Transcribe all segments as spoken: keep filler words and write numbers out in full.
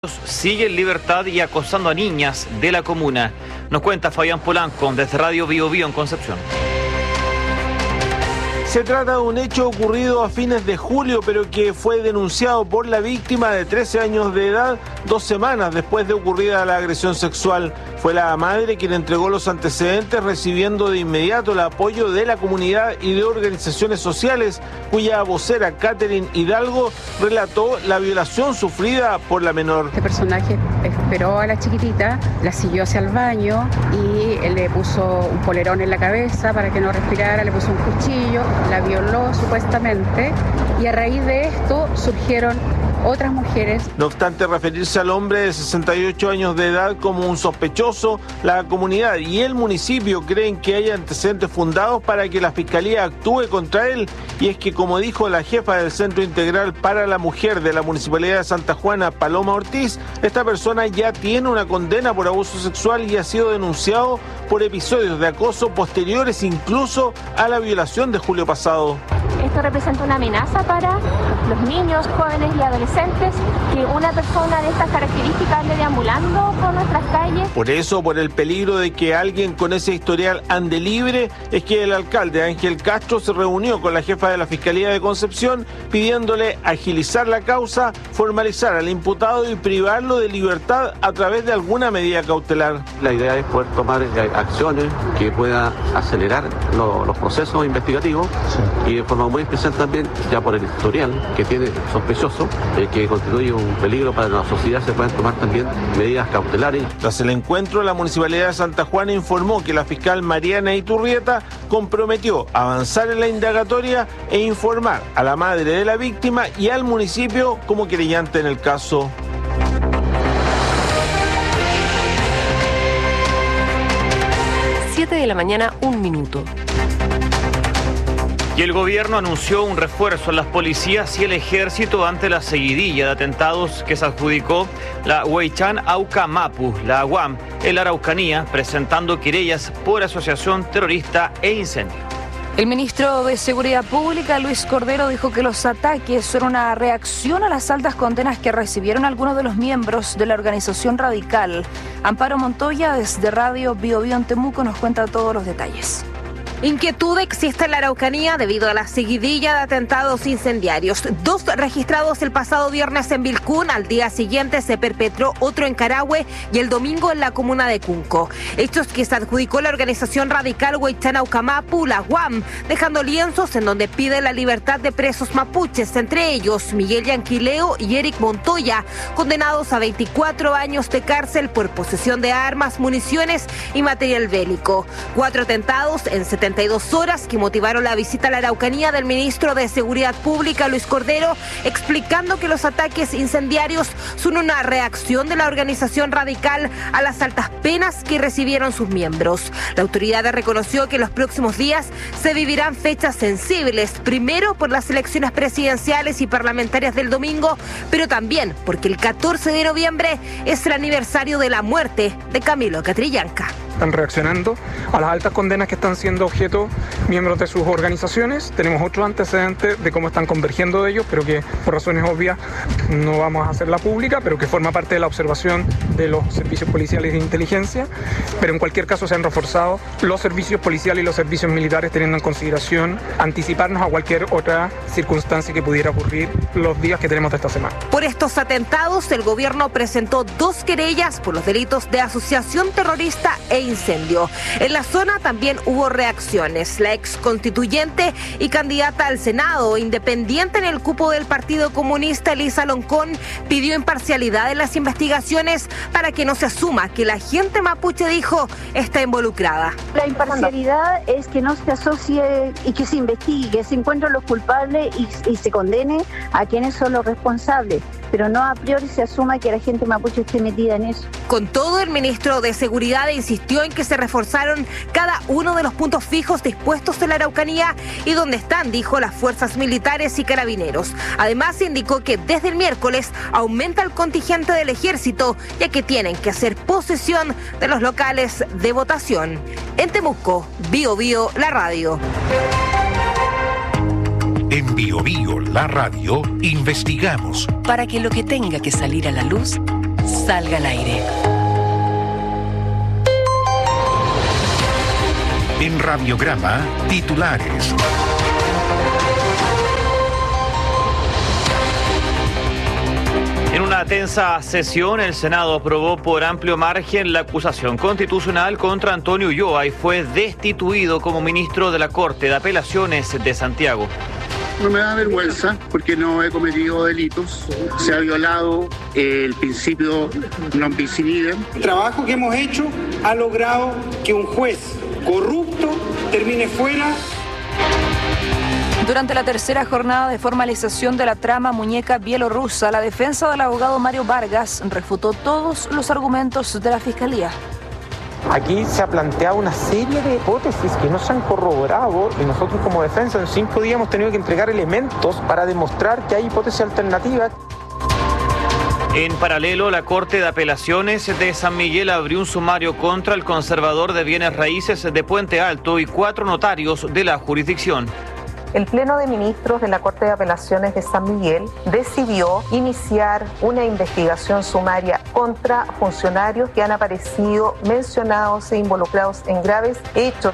Sigue en libertad y acosando a niñas de la comuna. Nos cuenta Fabián Polanco desde Radio Bio Bio en Concepción. Se trata de un hecho ocurrido a fines de julio, pero que fue denunciado por la víctima de trece años de edad dos semanas después de ocurrida la agresión sexual. Fue la madre quien entregó los antecedentes, recibiendo de inmediato el apoyo de la comunidad y de organizaciones sociales, cuya vocera, Catherine Hidalgo, relató la violación sufrida por la menor. Este personaje esperó a la chiquitita, la siguió hacia el baño y él le puso un polerón en la cabeza para que no respirara, le puso un cuchillo, la violó supuestamente, y a raíz de esto surgieron otras mujeres. No obstante referirse al hombre de sesenta y ocho años de edad como un sospechoso, la comunidad y el municipio creen que hay antecedentes fundados para que la Fiscalía actúe contra él, y es que, como dijo la jefa del Centro Integral para la Mujer de la Municipalidad de Santa Juana, Paloma Ortiz, esta persona ya tiene una condena por abuso sexual y ha sido denunciado por episodios de acoso posteriores incluso a la violación de julio pasado. Esto representa una amenaza para los niños, jóvenes y adolescentes, que una persona de estas características ande deambulando por nuestras calles. Por eso, por el peligro de que alguien con ese historial ande libre, es que el alcalde Ángel Castro se reunió con la jefa de la Fiscalía de Concepción pidiéndole agilizar la causa, formalizar al imputado y privarlo de libertad a través de alguna medida cautelar. La idea es poder tomar acciones que puedan acelerar lo, los procesos investigativos, sí. Y de forma muy especial también, ya por el historial que tiene sospechoso, eh, que constituye un peligro para la sociedad, se pueden tomar también medidas cautelares. Tras el encuentro, la Municipalidad de Santa Juana informó que la fiscal Mariana Iturrieta comprometió avanzar en la indagatoria e informar a la madre de la víctima y al municipio como querellante en el caso. siete de la mañana, un minuto. Y el gobierno anunció un refuerzo en las policías y el ejército ante la seguidilla de atentados que se adjudicó la Huaychán Auca Mapu, la U A M, en la Araucanía, presentando querellas por asociación terrorista e incendio. El ministro de Seguridad Pública, Luis Cordero, dijo que los ataques son una reacción a las altas condenas que recibieron algunos de los miembros de la organización radical. Amparo Montoya, desde Radio Bio Bio en Temuco, nos cuenta todos los detalles. Inquietud existe en la Araucanía debido a la seguidilla de atentados incendiarios. Dos registrados el pasado viernes en Vilcún, al día siguiente se perpetró otro en Carahue y el domingo en la comuna de Cunco. Hechos que se adjudicó la organización radical Huaychán Auca Mapu, la U A M, dejando lienzos en donde pide la libertad de presos mapuches, entre ellos Miguel Yanquileo y Eric Montoya, condenados a veinticuatro años de cárcel por posesión de armas, municiones y material bélico. Cuatro atentados en setenta y dos horas que motivaron la visita a la Araucanía del ministro de Seguridad Pública, Luis Cordero, explicando que los ataques incendiarios son una reacción de la organización radical a las altas penas que recibieron sus miembros. La autoridad reconoció que en los próximos días se vivirán fechas sensibles, primero por las elecciones presidenciales y parlamentarias del domingo, pero también porque el catorce de noviembre es el aniversario de la muerte de Camilo Catrillanca. Están reaccionando a las altas condenas que están siendo objeto miembros de sus organizaciones. Tenemos otros antecedentes de cómo están convergiendo de ellos, pero que por razones obvias no vamos a hacerla pública, pero que forma parte de la observación de los servicios policiales de inteligencia. Pero en cualquier caso se han reforzado los servicios policiales y los servicios militares, teniendo en consideración anticiparnos a cualquier otra circunstancia que pudiera ocurrir los días que tenemos de esta semana. Por estos atentados, el gobierno presentó dos querellas por los delitos de asociación terrorista e incendio. En la zona también hubo reacciones. La ex constituyente y candidata al Senado, independiente en el cupo del Partido Comunista, Elisa Loncón, pidió imparcialidad en las investigaciones para que no se asuma que la gente mapuche, dijo, está involucrada. La imparcialidad es que no se asocie y que se investigue, que se encuentren los culpables y, y se condene a quienes son los responsables, pero no a priori se asuma que la gente mapuche esté metida en eso. Con todo, el ministro de Seguridad insistió en que se reforzaron cada uno de los puntos fijos dispuestos en la Araucanía y donde están, dijo, las fuerzas militares y carabineros. Además, indicó que desde el miércoles aumenta el contingente del ejército, ya que tienen que hacer posesión de los locales de votación. En Temuco, Bio Bio, la radio. En Bio Bio, la radio, investigamos para que lo que tenga que salir a la luz salga al aire. En Radiograma, titulares. En una tensa sesión, el Senado aprobó por amplio margen la acusación constitucional contra Antonio Ulloa y fue destituido como ministro de la Corte de Apelaciones de Santiago. No me da vergüenza porque no he cometido delitos, se ha violado el principio non bis in idem. El trabajo que hemos hecho ha logrado que un juez corrupto termine fuera. Durante la tercera jornada de formalización de la trama muñeca bielorrusa, la defensa del abogado Mario Vargas refutó todos los argumentos de la Fiscalía. Aquí se ha planteado una serie de hipótesis que no se han corroborado y nosotros como defensa en cinco días hemos tenido que entregar elementos para demostrar que hay hipótesis alternativas. En paralelo, la Corte de Apelaciones de San Miguel abrió un sumario contra el conservador de bienes raíces de Puente Alto y cuatro notarios de la jurisdicción. El Pleno de Ministros de la Corte de Apelaciones de San Miguel decidió iniciar una investigación sumaria contra funcionarios que han aparecido mencionados e involucrados en graves hechos.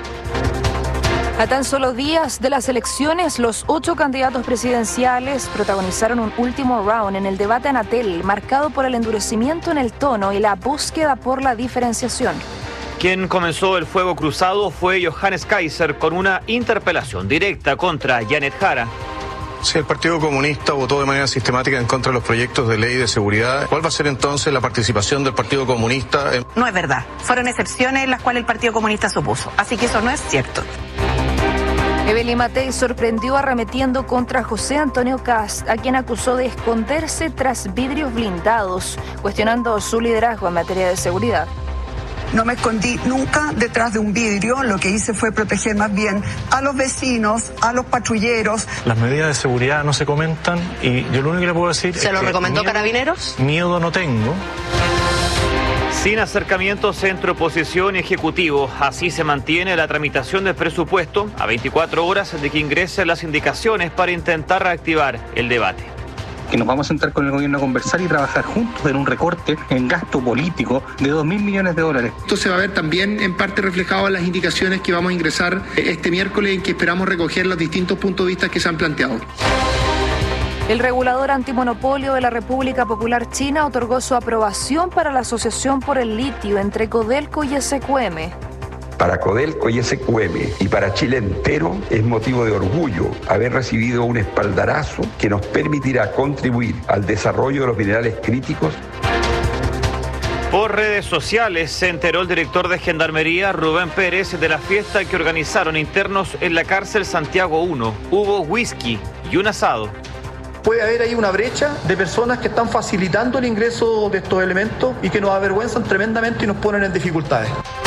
A tan solo días de las elecciones, los ocho candidatos presidenciales protagonizaron un último round en el debate Anatel, marcado por el endurecimiento en el tono y la búsqueda por la diferenciación. Quien comenzó el fuego cruzado fue Johannes Kaiser con una interpelación directa contra Janet Jara. Si el Partido Comunista votó de manera sistemática en contra de los proyectos de ley de seguridad, ¿cuál va a ser entonces la participación del Partido Comunista? En... No es verdad. Fueron excepciones en las cuales el Partido Comunista se opuso. Así que eso no es cierto. Evelyn Matei sorprendió arremetiendo contra José Antonio Kast, a quien acusó de esconderse tras vidrios blindados, cuestionando su liderazgo en materia de seguridad. No me escondí nunca detrás de un vidrio, lo que hice fue proteger más bien a los vecinos, a los patrulleros. Las medidas de seguridad no se comentan y yo lo único que le puedo decir ¿Se es lo que recomendó miedo, Carabineros? Miedo no tengo. Sin acercamientos entre oposición y ejecutivo, así se mantiene la tramitación del presupuesto a veinticuatro horas de que ingresen las indicaciones para intentar reactivar el debate. Que nos vamos a sentar con el gobierno a conversar y trabajar juntos en un recorte en gasto político de dos mil millones de dólares. Esto se va a ver también en parte reflejado en las indicaciones que vamos a ingresar este miércoles, en que esperamos recoger los distintos puntos de vista que se han planteado. El regulador antimonopolio de la República Popular China otorgó su aprobación para la asociación por el litio entre Codelco y S Q M. Para Codelco y S Q M y para Chile entero es motivo de orgullo haber recibido un espaldarazo que nos permitirá contribuir al desarrollo de los minerales críticos. Por redes sociales se enteró el director de Gendarmería, Rubén Pérez, de la fiesta que organizaron internos en la cárcel Santiago uno. Hubo whisky y un asado. Puede haber ahí una brecha de personas que están facilitando el ingreso de estos elementos y que nos avergüenzan tremendamente y nos ponen en dificultades.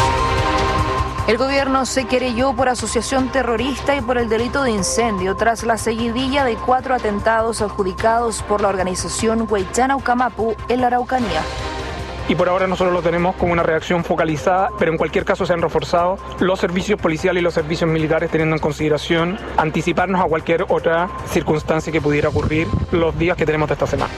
El gobierno se querelló por asociación terrorista y por el delito de incendio tras la seguidilla de cuatro atentados adjudicados por la organización Huaychán-Aucamapu en la Araucanía. Y por ahora nosotros lo tenemos como una reacción focalizada, pero en cualquier caso se han reforzado los servicios policiales y los servicios militares, teniendo en consideración anticiparnos a cualquier otra circunstancia que pudiera ocurrir los días que tenemos de esta semana.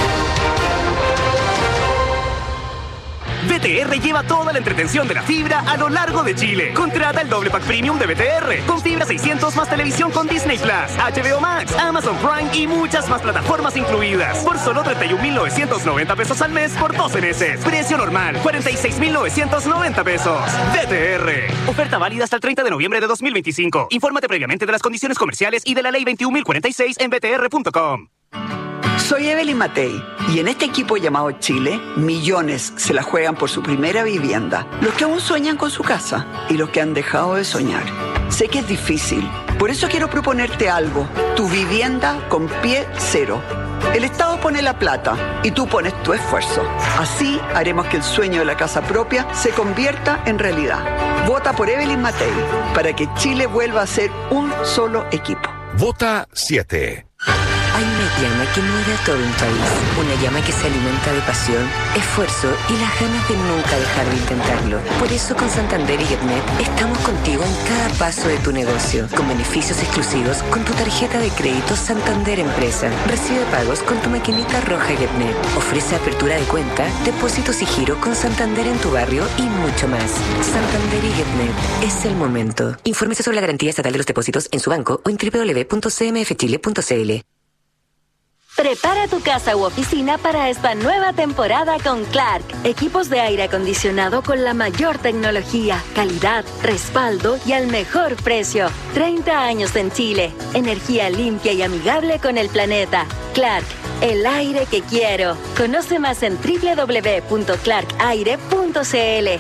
B T R lleva toda la entretención de la fibra a lo largo de Chile. Contrata el doble pack premium de B T R con fibra seiscientos más televisión con Disney Plus, H B O Max, Amazon Prime y muchas más plataformas incluidas por solo treinta y un mil novecientos noventa pesos al mes por doce meses. Precio normal cuarenta y seis mil novecientos noventa pesos. B T R. Oferta válida hasta el treinta de noviembre de dos mil veinticinco. Infórmate previamente de las condiciones comerciales y de la ley veintiún mil cuarenta y seis en b t r punto com. Soy Evelyn Matei y en este equipo llamado Chile, millones se la juegan por su primera vivienda. Los que aún sueñan con su casa y los que han dejado de soñar. Sé que es difícil, por eso quiero proponerte algo. Tu vivienda con pie cero. El Estado pone la plata y tú pones tu esfuerzo. Así haremos que el sueño de la casa propia se convierta en realidad. Vota por Evelyn Matei para que Chile vuelva a ser un solo equipo. Vota siete. Hay una llama que mueve a todo un país. Una llama que se alimenta de pasión, esfuerzo y las ganas de nunca dejar de intentarlo. Por eso con Santander y GetNet estamos contigo en cada paso de tu negocio. Con beneficios exclusivos con tu tarjeta de crédito Santander Empresa. Recibe pagos con tu maquinita roja GetNet. Ofrece apertura de cuenta, depósitos y giro con Santander en tu barrio y mucho más. Santander y GetNet. Es el momento. Infórmese sobre la garantía estatal de los depósitos en su banco o en doble u doble u doble u punto c m f chile punto c l. Prepara tu casa u oficina para esta nueva temporada con Clark. Equipos de aire acondicionado con la mayor tecnología, calidad, respaldo y al mejor precio. treinta años en Chile. Energía limpia y amigable con el planeta. Clark, el aire que quiero. Conoce más en doble u doble u doble u punto clark aire punto c l.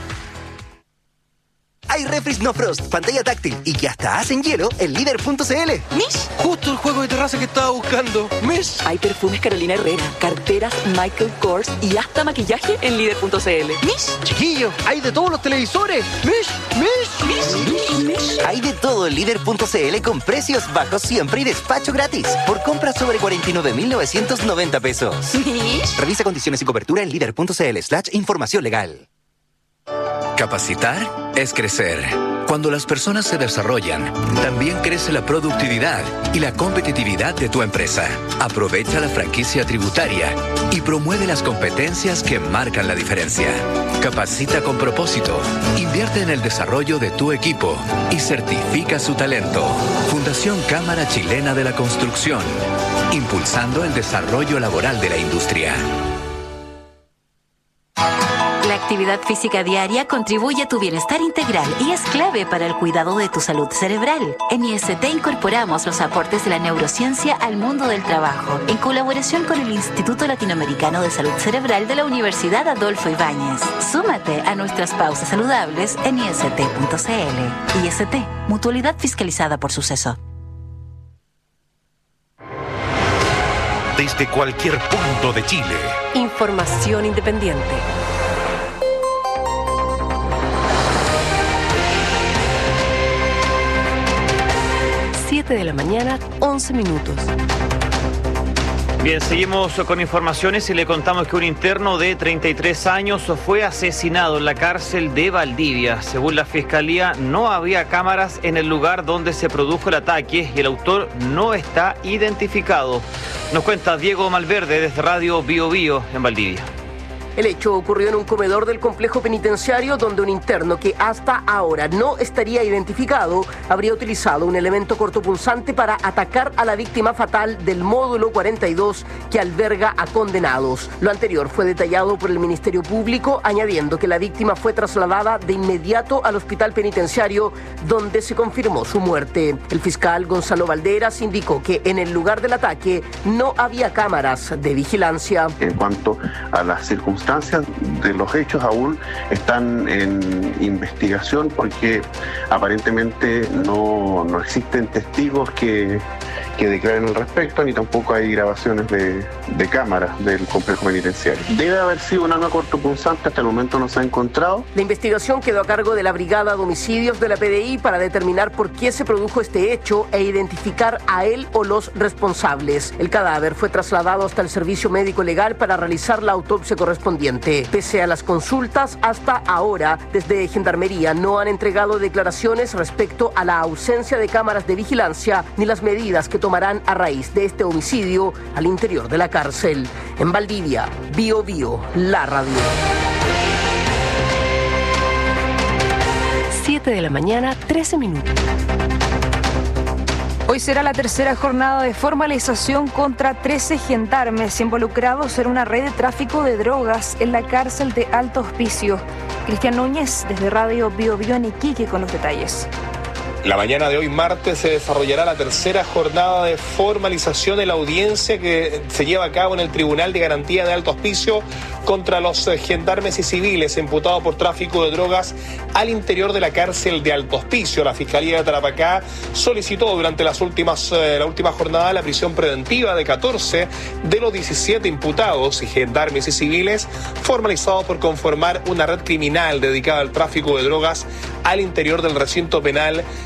Hay refris No Frost, pantalla táctil y que hasta hacen hielo en líder punto c l. ¿Mish? Justo el juego de terraza que estaba buscando. ¿Mish? Hay perfumes Carolina Herrera, carteras Michael Kors y hasta maquillaje en líder punto c l. ¿Mish? Chiquillo, hay de todos los televisores. ¿Mish? ¿Mish? ¿Mish? ¿Mish? Hay de todo en líder punto c l con precios bajos siempre y despacho gratis. Por compras sobre cuarenta y nueve mil novecientos noventa pesos. ¿Mish? Revisa condiciones y cobertura en líder punto c l slash información legal. Capacitar es crecer. Cuando las personas se desarrollan, también crece la productividad y la competitividad de tu empresa. Aprovecha la franquicia tributaria y promueve las competencias que marcan la diferencia. Capacita con propósito, invierte en el desarrollo de tu equipo y certifica su talento. Fundación Cámara Chilena de la Construcción, impulsando el desarrollo laboral de la industria. La actividad física diaria contribuye a tu bienestar integral y es clave para el cuidado de tu salud cerebral. En I S T incorporamos los aportes de la neurociencia al mundo del trabajo, en colaboración con el Instituto Latinoamericano de Salud Cerebral de la Universidad Adolfo Ibáñez. Súmate a nuestras pausas saludables en i s t punto c l. I S T, mutualidad fiscalizada por Suceso. Desde cualquier punto de Chile. Información independiente. siete de la mañana, once minutos. Bien, seguimos con informaciones y le contamos que un interno de treinta y tres años fue asesinado en la cárcel de Valdivia. Según la Fiscalía, no había cámaras en el lugar donde se produjo el ataque y el autor no está identificado. Nos cuenta Diego Malverde desde Radio Bio Bio en Valdivia. El hecho ocurrió en un comedor del complejo penitenciario donde un interno que hasta ahora no estaría identificado habría utilizado un elemento cortopunzante para atacar a la víctima fatal del módulo cuarenta y dos que alberga a condenados. Lo anterior fue detallado por el Ministerio Público, añadiendo que la víctima fue trasladada de inmediato al hospital penitenciario donde se confirmó su muerte. El fiscal Gonzalo Valderas indicó que en el lugar del ataque no había cámaras de vigilancia. En cuanto a las circunstancias de los hechos aún están en investigación porque aparentemente no, no existen testigos que, que declaren al respecto, ni tampoco hay grabaciones de, de cámaras del complejo penitenciario. Debe haber sido un arma cortopunzante, hasta el momento no se ha encontrado. La investigación quedó a cargo de la Brigada de Homicidios de la P D I para determinar por qué se produjo este hecho e identificar a él o los responsables. El cadáver fue trasladado hasta el Servicio Médico Legal para realizar la autopsia correspondiente. Pese a las consultas, hasta ahora, desde Gendarmería no han entregado declaraciones respecto a la ausencia de cámaras de vigilancia ni las medidas que tomarán a raíz de este homicidio al interior de la cárcel. En Valdivia, Bio Bio, la radio. siete de la mañana, trece minutos. Hoy será la tercera jornada de formalización contra trece gendarmes involucrados en una red de tráfico de drogas en la cárcel de Alto Hospicio. Cristian Núñez, desde Radio Bio Bio en Iquique, con los detalles. La mañana de hoy, martes, se desarrollará la tercera jornada de formalización de la audiencia que se lleva a cabo en el Tribunal de Garantía de Alto Hospicio contra los gendarmes y civiles imputados por tráfico de drogas al interior de la cárcel de Alto Hospicio. La Fiscalía de Tarapacá solicitó durante las últimas, eh, la última jornada la prisión preventiva de catorce de los diecisiete imputados y gendarmes y civiles formalizados por conformar una red criminal dedicada al tráfico de drogas al interior del recinto penal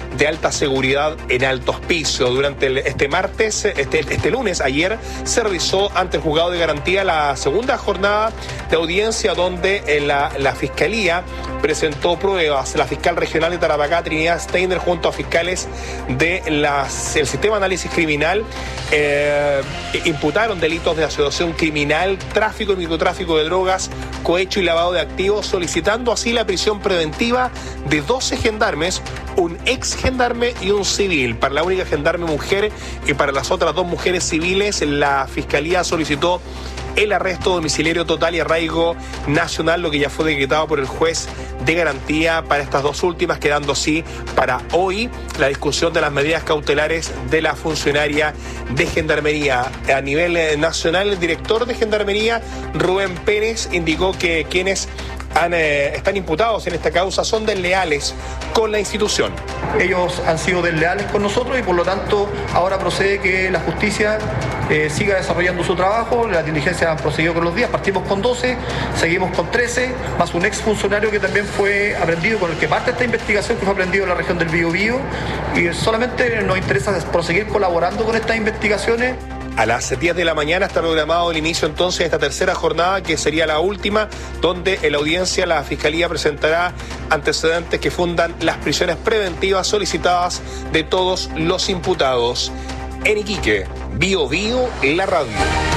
de alta seguridad en Alto Hospicio. Durante el, este martes, este, este lunes, ayer, se realizó ante el juzgado de garantía la segunda jornada de audiencia donde eh, la, la Fiscalía presentó pruebas. La fiscal regional de Tarapacá, Trinidad Steiner, junto a fiscales del sistema de análisis criminal, eh, imputaron delitos de asociación criminal, tráfico y microtráfico de drogas, cohecho y lavado de activos, solicitando así la prisión preventiva de doce gendarmes, un ex gendarme y un civil. Para la única gendarme mujer y para las otras dos mujeres civiles, la Fiscalía solicitó el arresto domiciliario total y arraigo nacional, lo que ya fue decretado por el juez de garantía para estas dos últimas, quedando así para hoy la discusión de las medidas cautelares de la funcionaria de Gendarmería. A nivel nacional, el director de Gendarmería, Rubén Pérez, indicó que quienes Han, eh, están imputados en esta causa son desleales con la institución. Ellos han sido desleales con nosotros y por lo tanto ahora procede que la justicia eh, siga desarrollando su trabajo. Las diligencias han proseguido con los días, partimos con doce, seguimos con trece, más un ex funcionario que también fue aprendido, con el que parte esta investigación, que fue aprendido en la región del Biobío, y solamente nos interesa proseguir colaborando con estas investigaciones. A las diez de la mañana está programado el inicio entonces de esta tercera jornada, que sería la última, donde en la audiencia la Fiscalía presentará antecedentes que fundan las prisiones preventivas solicitadas de todos los imputados. En Iquique, Bio Bio, la radio.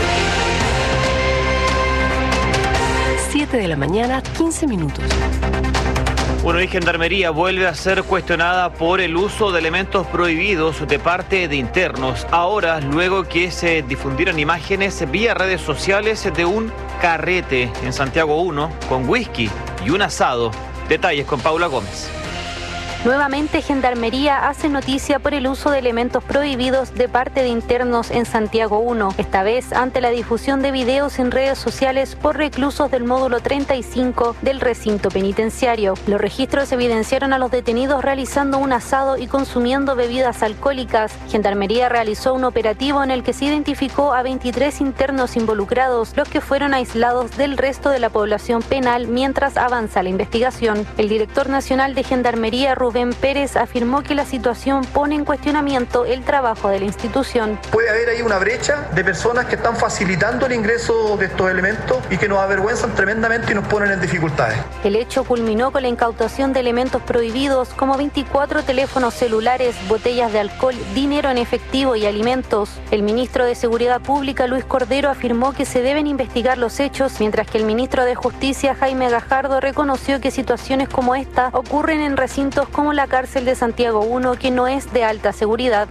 siete de la mañana, quince minutos. Bueno, y Gendarmería vuelve a ser cuestionada por el uso de elementos prohibidos de parte de internos. Ahora, luego que se difundieron imágenes vía redes sociales de un carrete en Santiago uno con whisky y un asado. Detalles con Paula Gómez. Nuevamente, Gendarmería hace noticia por el uso de elementos prohibidos de parte de internos en Santiago uno, esta vez ante la difusión de videos en redes sociales por reclusos del módulo treinta y cinco del recinto penitenciario. Los registros evidenciaron a los detenidos realizando un asado y consumiendo bebidas alcohólicas. Gendarmería realizó un operativo en el que se identificó a veintitrés internos involucrados, los que fueron aislados del resto de la población penal mientras avanza la investigación. El director nacional de Gendarmería, Rubén Rubén Pérez, afirmó que la situación pone en cuestionamiento el trabajo de la institución. Puede haber ahí una brecha de personas que están facilitando el ingreso de estos elementos y que nos avergüenzan tremendamente y nos ponen en dificultades. El hecho culminó con la incautación de elementos prohibidos como veinticuatro teléfonos celulares, botellas de alcohol, dinero en efectivo y alimentos. El ministro de Seguridad Pública, Luis Cordero, afirmó que se deben investigar los hechos, mientras que el ministro de Justicia, Jaime Gajardo, reconoció que situaciones como esta ocurren en recintos como como la cárcel de Santiago uno, que no es de alta seguridad.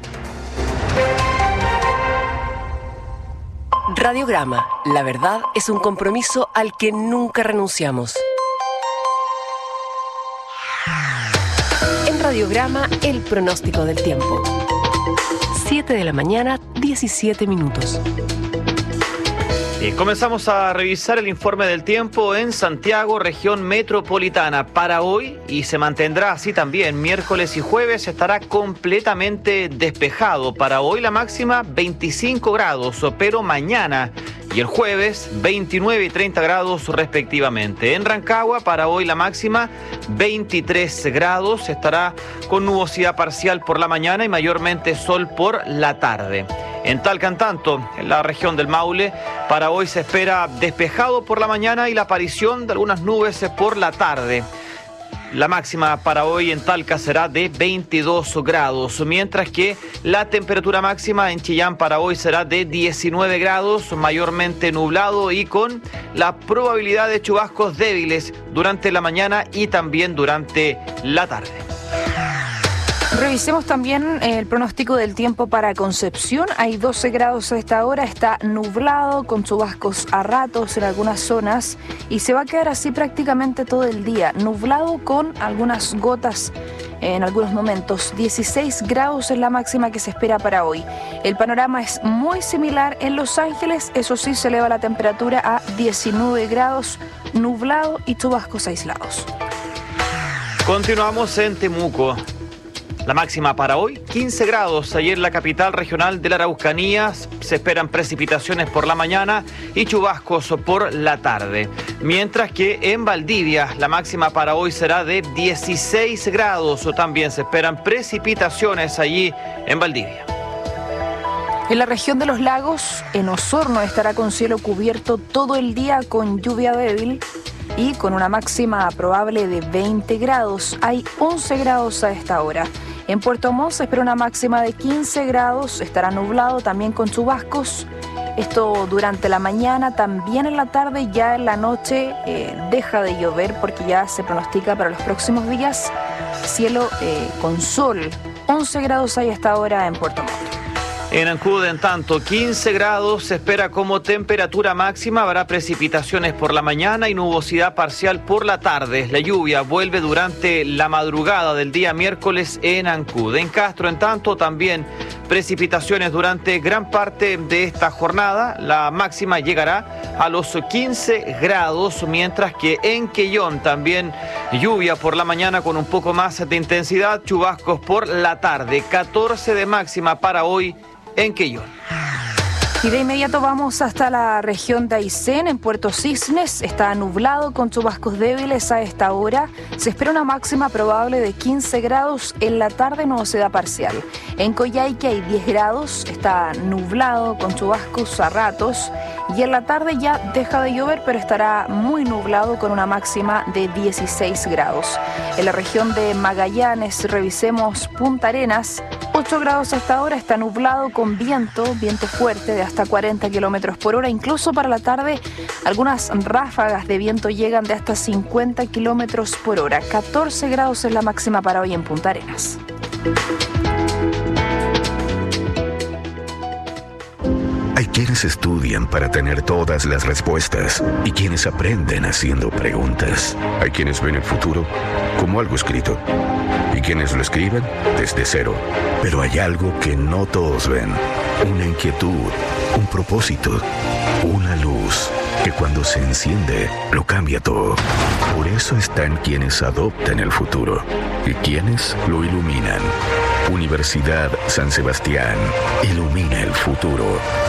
Radiograma. La verdad es un compromiso al que nunca renunciamos. En Radiograma, el pronóstico del tiempo. siete de la mañana, diecisiete minutos. Y comenzamos a revisar el informe del tiempo en Santiago, región metropolitana. Para hoy, y se mantendrá así también, miércoles y jueves estará completamente despejado. Para hoy la máxima veinticinco grados, pero mañana y el jueves veintinueve y treinta grados respectivamente. En Rancagua para hoy la máxima veintitrés grados, estará con nubosidad parcial por la mañana y mayormente sol por la tarde. En Talca, en tanto, en la región del Maule, para hoy se espera despejado por la mañana y la aparición de algunas nubes por la tarde. La máxima para hoy en Talca será de veintidós grados, mientras que la temperatura máxima en Chillán para hoy será de diecinueve grados, mayormente nublado y con la probabilidad de chubascos débiles durante la mañana y también durante la tarde. Revisemos también el pronóstico del tiempo para Concepción. Hay doce grados a esta hora, está nublado con chubascos a ratos en algunas zonas y se va a quedar así prácticamente todo el día, nublado con algunas gotas en algunos momentos. dieciséis grados es la máxima que se espera para hoy. El panorama es muy similar en Los Ángeles, eso sí, se eleva la temperatura a diecinueve grados, nublado y chubascos aislados. Continuamos en Temuco. La máxima para hoy, quince grados. Ayer en la capital regional de la Araucanía se esperan precipitaciones por la mañana y chubascos por la tarde. Mientras que en Valdivia la máxima para hoy será de dieciséis grados. También se esperan precipitaciones allí en Valdivia. En la región de los lagos, en Osorno, estará con cielo cubierto todo el día con lluvia débil y con una máxima probable de veinte grados. Hay once grados a esta hora. En Puerto Montt se espera una máxima de quince grados, estará nublado también con chubascos. Esto durante la mañana, también en la tarde, ya en la noche eh, deja de llover porque ya se pronostica para los próximos días cielo eh, con sol. once grados hay hasta ahora en Puerto Montt. En Ancud, en tanto, quince grados se espera como temperatura máxima. Habrá precipitaciones por la mañana y nubosidad parcial por la tarde. La lluvia vuelve durante la madrugada del día miércoles en Ancud. En Castro, en tanto, también precipitaciones durante gran parte de esta jornada. La máxima llegará a los quince grados, mientras que en Quellón también lluvia por la mañana con un poco más de intensidad, chubascos por la tarde. catorce de máxima para hoy en Quellón. Y de inmediato vamos hasta la región de Aysén, en Puerto Cisnes. Está nublado con chubascos débiles a esta hora. Se espera una máxima probable de quince grados. En la tarde nubosidad parcial. En Coyhaique hay diez grados. Está nublado con chubascos a ratos. Y en la tarde ya deja de llover, pero estará muy nublado con una máxima de dieciséis grados. En la región de Magallanes, revisemos Punta Arenas. ocho grados hasta ahora, está nublado con viento, viento fuerte de hasta cuarenta kilómetros por hora. Incluso para la tarde, algunas ráfagas de viento llegan de hasta cincuenta kilómetros por hora. catorce grados es la máxima para hoy en Punta Arenas. Hay quienes estudian para tener todas las respuestas y quienes aprenden haciendo preguntas. Hay quienes ven el futuro como algo escrito y quienes lo escriben desde cero. Pero hay algo que no todos ven. Una inquietud, un propósito, una luz que cuando se enciende lo cambia todo. Por eso están quienes adoptan el futuro y quienes lo iluminan. Universidad San Sebastián ilumina el futuro.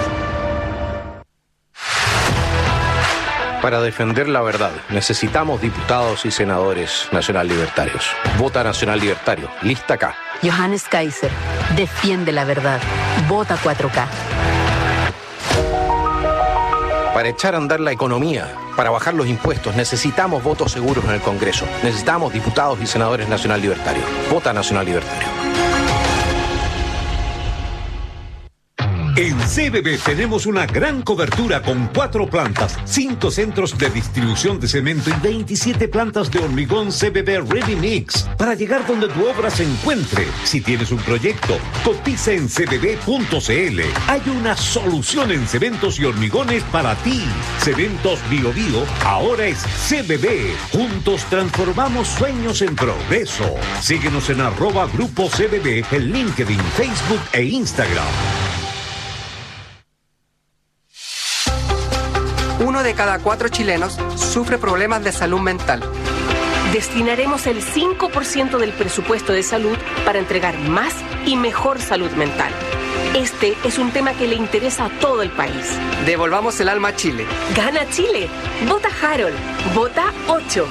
Para defender la verdad, necesitamos diputados y senadores nacional libertarios. Vota Nacional Libertario. Lista K. Johannes Kaiser, defiende la verdad. Vota cuatro K. Para echar a andar la economía, para bajar los impuestos, necesitamos votos seguros en el Congreso. Necesitamos diputados y senadores nacional libertarios. Vota Nacional Libertario. En C B B tenemos una gran cobertura con cuatro plantas, cinco centros de distribución de cemento y veintisiete plantas de hormigón C B B Ready Mix para llegar donde tu obra se encuentre. Si tienes un proyecto, cotiza en c b b punto c l. Hay una solución en cementos y hormigones para ti. Cementos Bio Bio ahora es C B B. Juntos transformamos sueños en progreso. Síguenos en arroba Grupo C B B en LinkedIn, Facebook e Instagram. Uno de cada cuatro chilenos sufre problemas de salud mental. Destinaremos el cinco por ciento del presupuesto de salud para entregar más y mejor salud mental. Este es un tema que le interesa a todo el país. Devolvamos el alma a Chile. Gana Chile. Vota Harold. Vota ocho.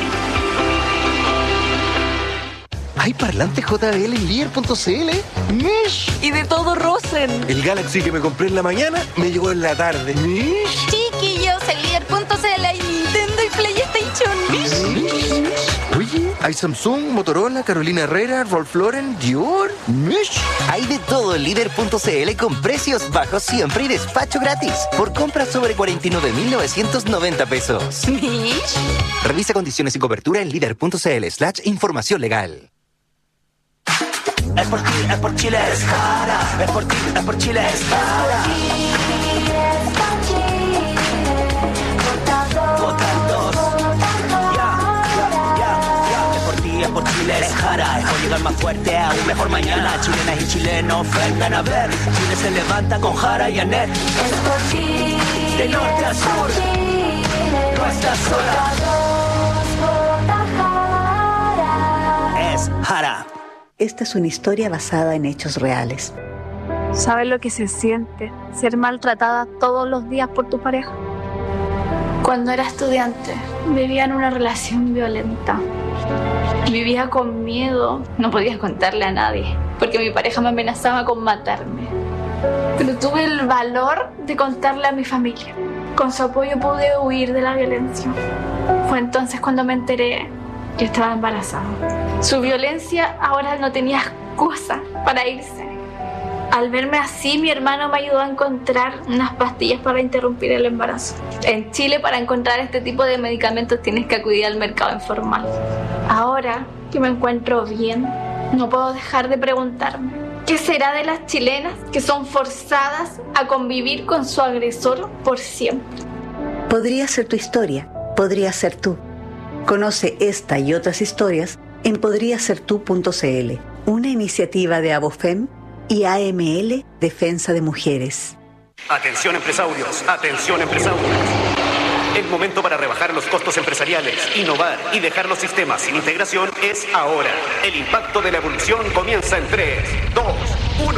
¿Hay parlante J B L en líder punto c l? ¡Mish! Y de todo Rosen. El Galaxy que me compré en la mañana me llegó en la tarde. ¡Mish! Chiquillos, en líder punto c l hay Nintendo y PlayStation. ¡Mish! Oye, hay Samsung, Motorola, Carolina Herrera, Ralph Lauren, Dior. ¡Mish! Hay de todo en líder punto c l con precios bajos siempre y despacho gratis. Por compras sobre cuarenta y nueve mil novecientos noventa pesos. ¿Mish? Revisa condiciones y cobertura en líder punto c l slash información legal. Es por ti, es por Chile, es Jara. Es por ti, es por Chile, es Jara. Vota dos. Ya, ya, ya, ya. Es por ti, es por Chile, es Jara. Es por llegar más fuerte a un mejor mañana. Chilenas y chilenos vengan a ver. Chile se levanta con Jara y Anet. Es por ti. De norte a sur. No estás sola. Es Jara. esta es una historia basada en hechos reales. ¿Sabes lo que se siente ser maltratada todos los días por tu pareja? Cuando era estudiante, vivía en una relación violenta. Vivía con miedo, no podía contarle a nadie, porque mi pareja me amenazaba con matarme. Pero tuve el valor de contarle a mi familia. Con su apoyo pude huir de la violencia. Fue entonces cuando me enteré que estaba embarazada. Su violencia ahora no tenía excusa para irse. Al verme así, mi hermano me ayudó a encontrar unas pastillas para interrumpir el embarazo. En Chile, para encontrar este tipo de medicamentos tienes que acudir al mercado informal. Ahora que me encuentro bien, no puedo dejar de preguntarme, ¿qué será de las chilenas que son forzadas a convivir con su agresor por siempre? Podría ser tu historia, podría ser tú. Conoce esta y otras historias en podría ser tú punto c l, una iniciativa de Abofem y A M L Defensa de Mujeres. Atención empresarios, atención empresarios. El momento para rebajar los costos empresariales, innovar y dejar los sistemas sin integración es ahora. El impacto de la evolución comienza en tres, dos, uno.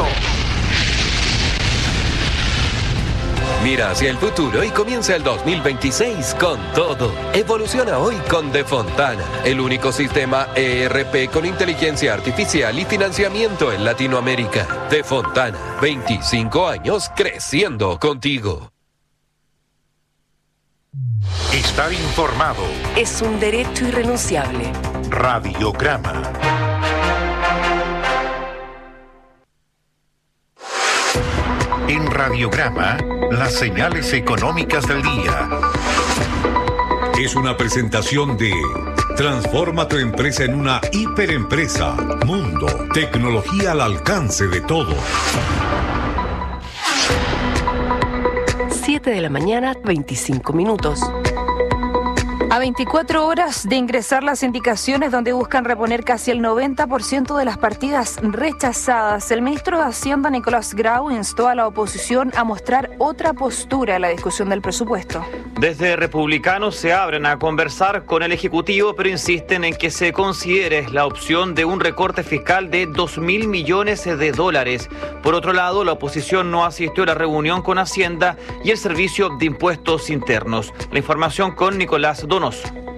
Mira hacia el futuro y comienza el dos mil veintiséis con todo. Evoluciona hoy con De Fontana, el único sistema E R P con inteligencia artificial y financiamiento en Latinoamérica. De Fontana, veinticinco años creciendo contigo. Estar informado es un derecho irrenunciable. Radiograma. En Radiograma, las señales económicas del día. Es una presentación de Transforma tu empresa en una hiperempresa. Mundo, tecnología al alcance de todos. siete de la mañana, veinticinco minutos. A veinticuatro horas de ingresar las indicaciones donde buscan reponer casi el noventa por ciento de las partidas rechazadas, el ministro de Hacienda, Nicolás Grau, instó a la oposición a mostrar otra postura en la discusión del presupuesto. Desde republicanos se abren a conversar con el Ejecutivo, pero insisten en que se considere la opción de un recorte fiscal de dos mil millones de dólares. Por otro lado, la oposición no asistió a la reunión con Hacienda y el Servicio de Impuestos Internos. La información con Nicolás Donoso.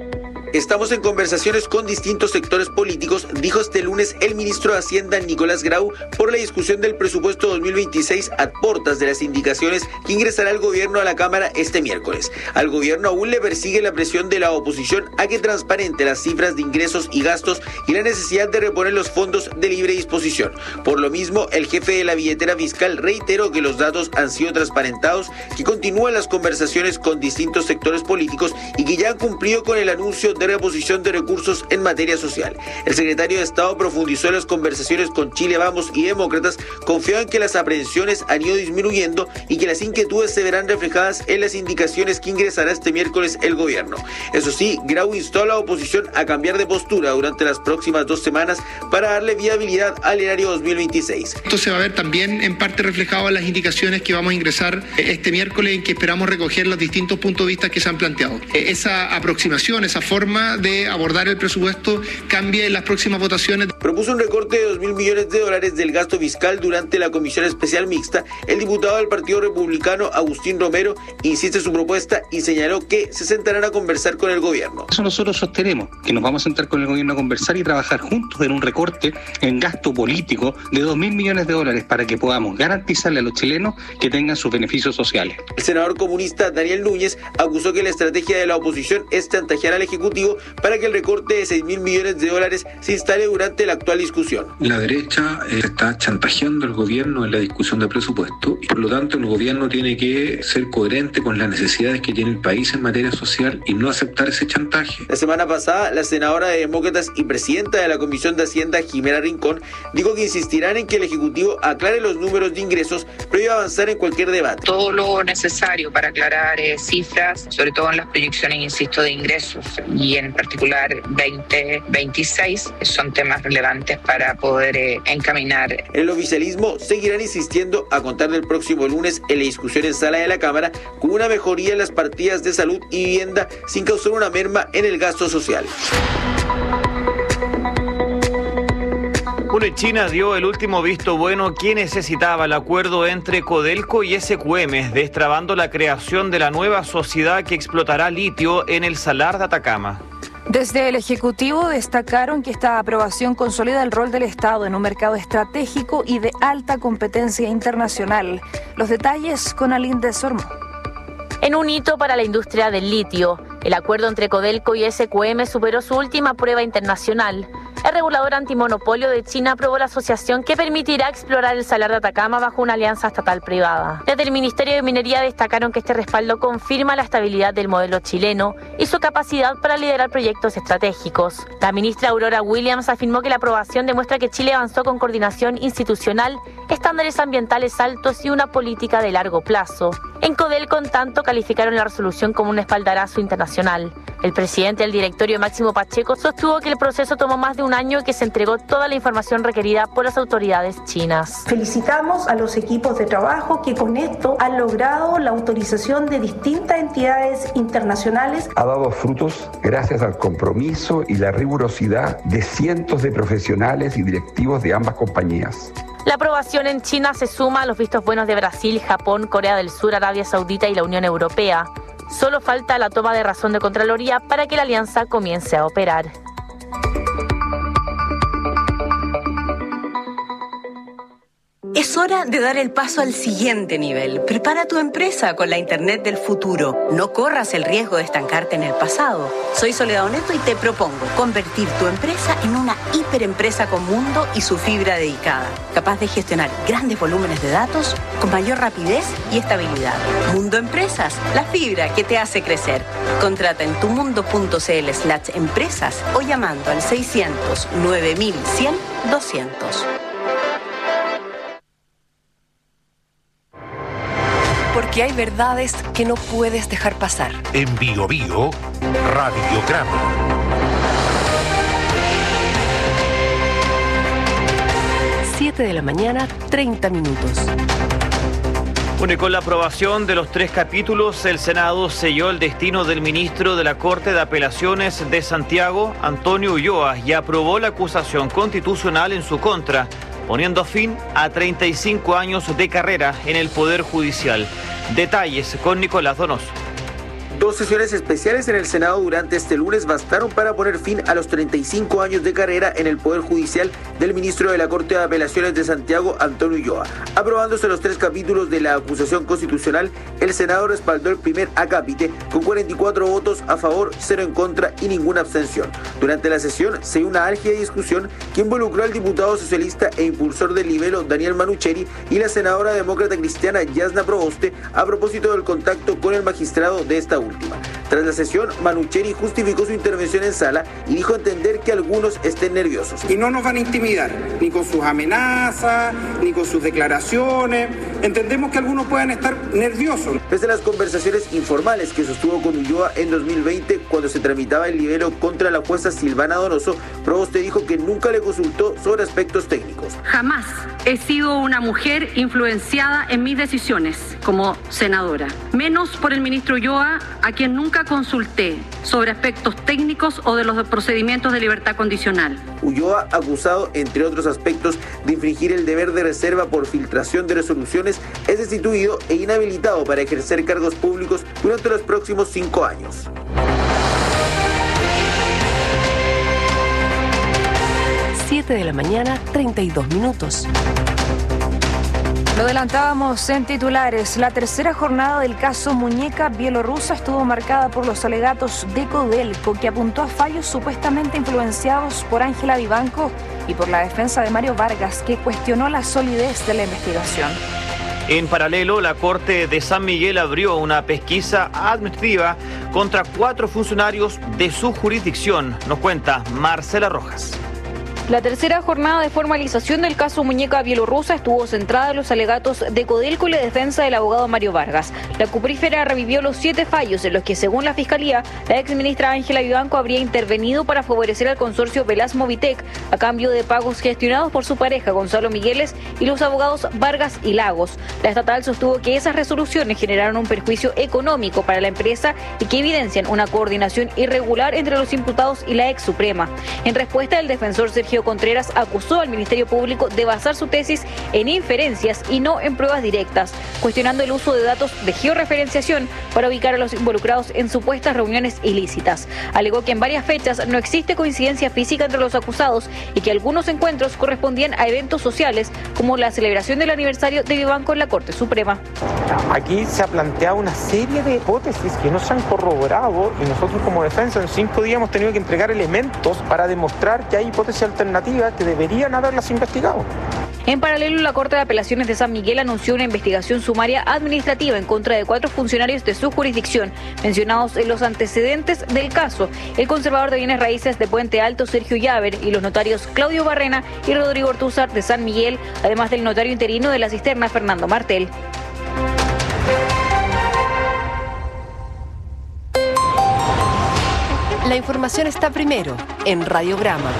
Estamos en conversaciones con distintos sectores políticos, dijo este lunes el ministro de Hacienda Nicolás Grau por la discusión del presupuesto dos mil veintiséis a portas de las indicaciones que ingresará el gobierno a la Cámara este miércoles. Al gobierno aún le persigue la presión de la oposición a que transparente las cifras de ingresos y gastos y la necesidad de reponer los fondos de libre disposición. Por lo mismo, el jefe de la billetera fiscal reiteró que los datos han sido transparentados, que continúan las conversaciones con distintos sectores políticos y que ya han cumplido con el anuncio de reposición de recursos en materia social. El secretario de Estado profundizó en las conversaciones con Chile Vamos y Demócratas, confiado en que las aprehensiones han ido disminuyendo y que las inquietudes se verán reflejadas en las indicaciones que ingresará este miércoles el gobierno. Eso sí, Grau instó a la oposición a cambiar de postura durante las próximas dos semanas para darle viabilidad al erario dos mil veintiséis. Esto se va a ver también en parte reflejado en las indicaciones que vamos a ingresar este miércoles, en que esperamos recoger los distintos puntos de vista que se han planteado. Esa aproximación, esa forma de abordar el presupuesto cambia en las próximas votaciones. Propuso un recorte de dos mil millones de dólares del gasto fiscal durante la Comisión Especial Mixta. El diputado del Partido Republicano, Agustín Romero, insiste en su propuesta y señaló que se sentarán a conversar con el gobierno. Eso nosotros sostenemos, que nos vamos a sentar con el gobierno a conversar y trabajar juntos en un recorte en gasto político de dos mil millones de dólares para que podamos garantizarle a los chilenos que tengan sus beneficios sociales. El senador comunista Daniel Núñez acusó que la estrategia de la oposición es chantajear al Ejecutivo para que el recorte de seis mil millones de dólares se instale durante la actual discusión. La derecha eh, está chantajeando al gobierno en la discusión de presupuesto y por lo tanto el gobierno tiene que ser coherente con las necesidades que tiene el país en materia social y no aceptar ese chantaje. La semana pasada, la senadora de Demócratas y presidenta de la Comisión de Hacienda, Jimena Rincón, dijo que insistirán en que el Ejecutivo aclare los números de ingresos previo a avanzar en cualquier debate. Todo lo necesario para aclarar eh, cifras, sobre todo en las proyecciones, insisto, de ingresos y en particular veinte veintiséis, son temas relevantes para poder eh, encaminar. El oficialismo seguirán insistiendo a contar del próximo lunes en la discusión en sala de la Cámara con una mejoría en las partidas de salud y vivienda sin causar una merma en el gasto social. Bueno, y China dio el último visto bueno que necesitaba el acuerdo entre Codelco y S Q M, destrabando la creación de la nueva sociedad que explotará litio en el Salar de Atacama. Desde el Ejecutivo destacaron que esta aprobación consolida el rol del Estado en un mercado estratégico y de alta competencia internacional. Los detalles con Aline de Sormo. En un hito para la industria del litio, el acuerdo entre Codelco y S Q M superó su última prueba internacional. El regulador antimonopolio de China aprobó la asociación que permitirá explorar el Salar de Atacama bajo una alianza estatal-privada. Desde el Ministerio de Minería destacaron que este respaldo confirma la estabilidad del modelo chileno y su capacidad para liderar proyectos estratégicos. La ministra Aurora Williams afirmó que la aprobación demuestra que Chile avanzó con coordinación institucional, estándares ambientales altos y una política de largo plazo. En Codelco, en tanto, calificaron la resolución como un espaldarazo internacional. El presidente del directorio, Máximo Pacheco, sostuvo que el proceso tomó más de un año y que se entregó toda la información requerida por las autoridades chinas. Felicitamos a los equipos de trabajo que con esto han logrado la autorización de distintas entidades internacionales. Ha dado frutos gracias al compromiso y la rigurosidad de cientos de profesionales y directivos de ambas compañías. La aprobación en China se suma a los vistos buenos de Brasil, Japón, Corea del Sur, Arabia Saudita y la Unión Europea. Solo falta la toma de razón de Contraloría para que la alianza comience a operar. Es hora de dar el paso al siguiente nivel. Prepara tu empresa con la Internet del futuro. No corras el riesgo de estancarte en el pasado. Soy Soledad Oneto y te propongo convertir tu empresa en una hiperempresa con mundo y su fibra dedicada, capaz de gestionar grandes volúmenes de datos con mayor rapidez y estabilidad. Mundo Empresas, la fibra que te hace crecer. Contrata en tumundo.cl slash empresas o llamando al seiscientos nueve mil cien doscientos. Porque hay verdades que no puedes dejar pasar. En Bio Bio, Radiograma. siete de la mañana, treinta minutos. Bueno, y con la aprobación de los tres capítulos, el Senado selló el destino del ministro de la Corte de Apelaciones de Santiago, Antonio Ulloa, y aprobó la acusación constitucional en su contra, poniendo fin a treinta y cinco años de carrera en el Poder Judicial. Detalles con Nicolás Donoso. Dos sesiones especiales en el Senado durante este lunes bastaron para poner fin a los treinta y cinco años de carrera en el Poder Judicial del ministro de la Corte de Apelaciones de Santiago, Antonio Ulloa. Aprobándose los tres capítulos de la acusación constitucional, el Senado respaldó el primer acápite con cuarenta y cuatro votos a favor, cero en contra y ninguna abstención. Durante la sesión se dio una álgida discusión que involucró al diputado socialista e impulsor del libelo Daniel Manucheri y la senadora demócrata cristiana Yasna Proboste a propósito del contacto con el magistrado de esta última. Tras la sesión, Manucheri justificó su intervención en sala y dijo entender que algunos estén nerviosos. Y no nos van a intimidar, ni con sus amenazas, ni con sus declaraciones. Entendemos que algunos puedan estar nerviosos. Pese a las conversaciones informales que sostuvo con Ulloa en dos mil veinte, cuando se tramitaba el libelo contra la jueza Silvana Donoso, Proboste dijo que nunca le consultó sobre aspectos técnicos. Jamás he sido una mujer influenciada en mis decisiones como senadora, menos por el ministro Ulloa, a quien nunca consulté sobre aspectos técnicos o de los procedimientos de libertad condicional. Ulloa, acusado, entre otros aspectos, de infringir el deber de reserva por filtración de resoluciones, es destituido e inhabilitado para ejercer cargos públicos durante los próximos cinco años. siete de la mañana, treinta y dos minutos. Lo adelantábamos en titulares. La tercera jornada del caso Muñeca Bielorrusa estuvo marcada por los alegatos de Codelco, que apuntó a fallos supuestamente influenciados por Ángela Vivanco y por la defensa de Mario Vargas, que cuestionó la solidez de la investigación. En paralelo, la Corte de San Miguel abrió una pesquisa administrativa contra cuatro funcionarios de su jurisdicción. Nos cuenta Marcela Rojas. La tercera jornada de formalización del caso Muñeca Bielorrusa estuvo centrada en los alegatos de Codelco y la defensa del abogado Mario Vargas. La cuprífera revivió los siete fallos en los que, según la Fiscalía, la exministra Ángela Vivanco habría intervenido para favorecer al consorcio Velasmovitec a cambio de pagos gestionados por su pareja Gonzalo Migueles y los abogados Vargas y Lagos. La estatal sostuvo que esas resoluciones generaron un perjuicio económico para la empresa y que evidencian una coordinación irregular entre los imputados y la ex Suprema. En respuesta, el defensor Sergio Sergio Contreras acusó al Ministerio Público de basar su tesis en inferencias y no en pruebas directas, cuestionando el uso de datos de georreferenciación para ubicar a los involucrados en supuestas reuniones ilícitas. Alegó que en varias fechas no existe coincidencia física entre los acusados y que algunos encuentros correspondían a eventos sociales como la celebración del aniversario de Vivanco en la Corte Suprema. Aquí se ha planteado una serie de hipótesis que no se han corroborado y nosotros como defensa en cinco días hemos tenido que entregar elementos para demostrar que hay hipótesis alternativas que deberían haberlas investigado. En paralelo, la Corte de Apelaciones de San Miguel anunció una investigación sumaria administrativa en contra de cuatro funcionarios de su jurisdicción, mencionados en los antecedentes del caso: el conservador de bienes raíces de Puente Alto, Sergio Llaver, y los notarios Claudio Barrena y Rodrigo Ortúzar de San Miguel, además del notario interino de La Cisterna, Fernando Martel. La información está primero en Radiograma.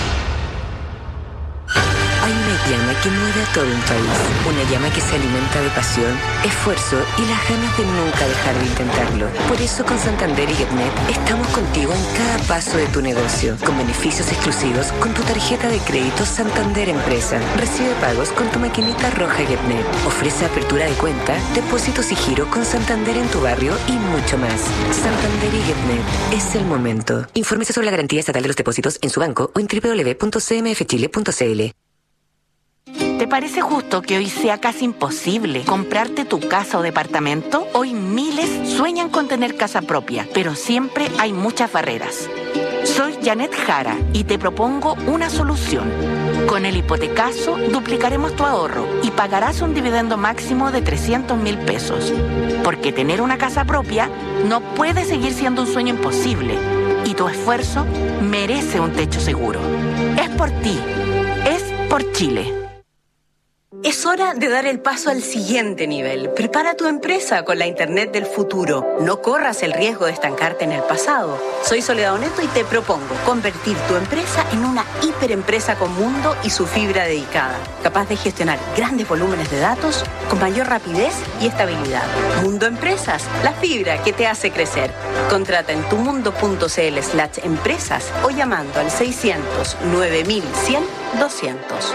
Hay una llama que mueve a todo un país, una llama que se alimenta de pasión, esfuerzo y las ganas de nunca dejar de intentarlo. Por eso con Santander y Getnet estamos contigo en cada paso de tu negocio, con beneficios exclusivos con tu tarjeta de crédito Santander Empresa. Recibe pagos con tu maquinita roja Getnet. Ofrece apertura de cuenta, depósitos y giro con Santander en tu barrio y mucho más. Santander y Getnet, es el momento. Infórmese sobre la garantía estatal de los depósitos en su banco o en doble u doble u doble u punto c m f chile punto c l. ¿Te parece justo que hoy sea casi imposible comprarte tu casa o departamento? Hoy miles sueñan con tener casa propia, pero siempre hay muchas barreras. Soy Janet Jara y te propongo una solución. Con el hipotecazo duplicaremos tu ahorro y pagarás un dividendo máximo de trescientos mil pesos. Porque tener una casa propia no puede seguir siendo un sueño imposible y tu esfuerzo merece un techo seguro. Es por ti, es por Chile. Es hora de dar el paso al siguiente nivel. Prepara tu empresa con la Internet del futuro. No corras el riesgo de estancarte en el pasado. Soy Soledad Oneto y te propongo convertir tu empresa en una hiperempresa con mundo y su fibra dedicada, capaz de gestionar grandes volúmenes de datos con mayor rapidez y estabilidad. Mundo Empresas, la fibra que te hace crecer. Contrata en tumundo.cl slash empresas o llamando al seiscientos nueve mil cien doscientos.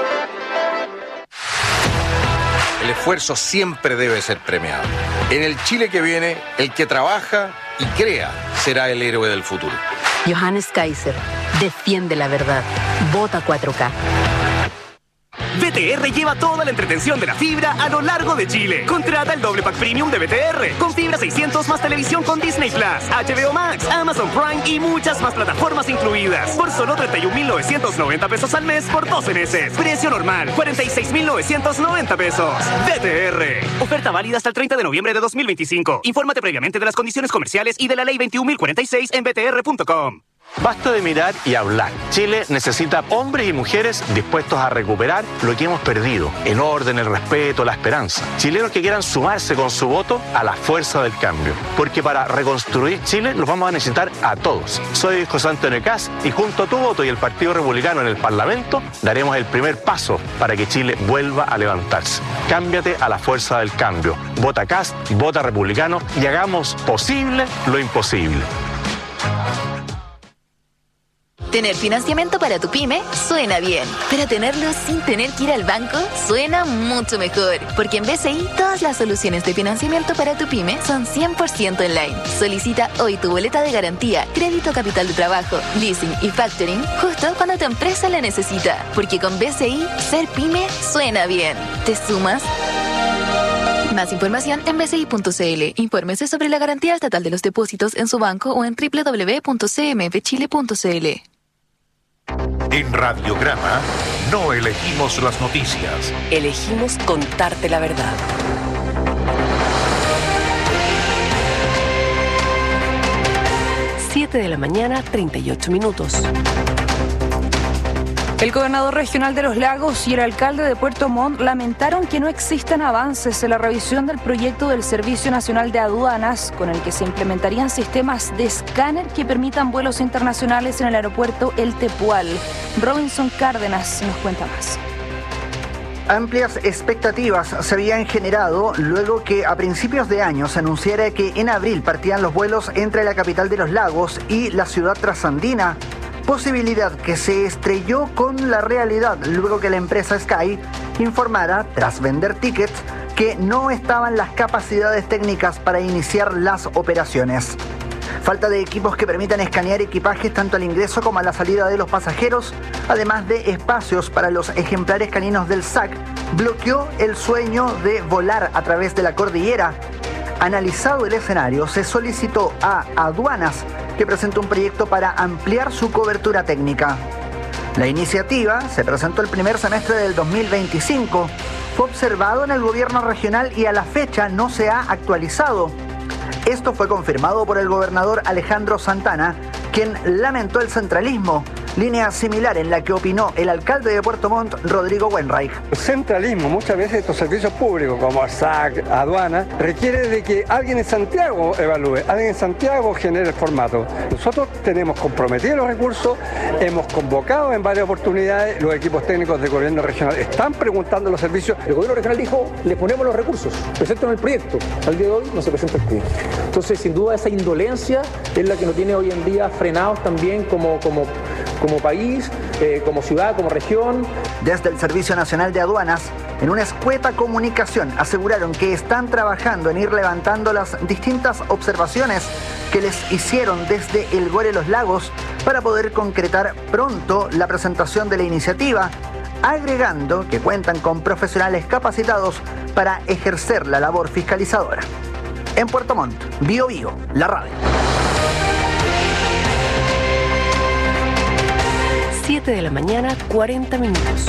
El esfuerzo siempre debe ser premiado. En el Chile que viene, el que trabaja y crea será el héroe del futuro. Johannes Kaiser, defiende la verdad. Vota cuatro K. B T R lleva toda la entretención de la fibra a lo largo de Chile. Contrata el doble pack premium de B T R con fibra seiscientos más televisión con Disney Plus, H B O Max, Amazon Prime y muchas más plataformas incluidas por solo treinta y un mil novecientos noventa pesos al mes por doce meses. Precio normal cuarenta y seis mil novecientos noventa pesos. B T R. Oferta válida hasta el treinta de noviembre de dos mil veinticinco. Infórmate previamente de las condiciones comerciales y de la ley veintiún mil cuarenta y seis en b t r punto com. Basta de mirar y hablar. Chile necesita hombres y mujeres dispuestos a recuperar lo que hemos perdido. El orden, el respeto, la esperanza. Chilenos que quieran sumarse con su voto a la fuerza del cambio. Porque para reconstruir Chile los vamos a necesitar a todos. Soy José Antonio Kast y junto a tu voto y el Partido Republicano en el Parlamento daremos el primer paso para que Chile vuelva a levantarse. Cámbiate a la fuerza del cambio. Vota Kast, vota Republicano y hagamos posible lo imposible. Tener financiamiento para tu pyme suena bien, pero tenerlo sin tener que ir al banco suena mucho mejor, porque en B C I todas las soluciones de financiamiento para tu pyme son cien por ciento online. Solicita hoy tu boleta de garantía, crédito capital de trabajo, leasing y factoring justo cuando tu empresa la necesita, porque con B C I ser pyme suena bien. ¿Te sumas? Más información en b c i punto c l. Infórmese sobre la garantía estatal de los depósitos en su banco o en doble u doble u doble u punto c m f chile punto c l. En Radiograma no elegimos las noticias. Elegimos contarte la verdad. siete de la mañana, treinta y ocho minutos. El gobernador regional de Los Lagos y el alcalde de Puerto Montt lamentaron que no existan avances en la revisión del proyecto del Servicio Nacional de Aduanas, con el que se implementarían sistemas de escáner que permitan vuelos internacionales en el aeropuerto El Tepual. Robinson Cárdenas nos cuenta más. Amplias expectativas se habían generado luego que a principios de año se anunciara que en abril partían los vuelos entre la capital de Los Lagos y la ciudad trasandina. posibilidad que se estrelló con la realidad luego que la empresa Sky informara, tras vender tickets, que no estaban las capacidades técnicas para iniciar las operaciones. Falta de equipos que permitan escanear equipajes tanto al ingreso como a la salida de los pasajeros, además de espacios para los ejemplares caninos del S A C, bloqueó el sueño de volar a través de la cordillera. Analizado el escenario, se solicitó a Aduanas que presente un proyecto para ampliar su cobertura técnica. La iniciativa se presentó el primer semestre del dos mil veinticinco, fue observado en el gobierno regional y a la fecha no se ha actualizado. Esto fue confirmado por el gobernador Alejandro Santana, quien lamentó el centralismo, línea similar en la que opinó el alcalde de Puerto Montt, Rodrigo Wenreich. El centralismo, muchas veces estos servicios públicos como S A C, aduana, requiere de que alguien en Santiago evalúe, alguien en Santiago genere el formato. Nosotros tenemos comprometidos los recursos, hemos convocado en varias oportunidades, los equipos técnicos del gobierno regional están preguntando los servicios. El gobierno regional dijo, le ponemos los recursos, presentan el proyecto. Al día de hoy no se presenta el proyecto. Entonces, sin duda, esa indolencia es la que nos tiene hoy en día frenados también como, como, como país, eh, como ciudad, como región. Desde el Servicio Nacional de Aduanas, en una escueta comunicación, aseguraron que están trabajando en ir levantando las distintas observaciones que les hicieron desde el Gore Los Lagos para poder concretar pronto la presentación de la iniciativa, agregando que cuentan con profesionales capacitados para ejercer la labor fiscalizadora. En Puerto Montt, Bio Bio, la radio. siete de la mañana, cuarenta minutos.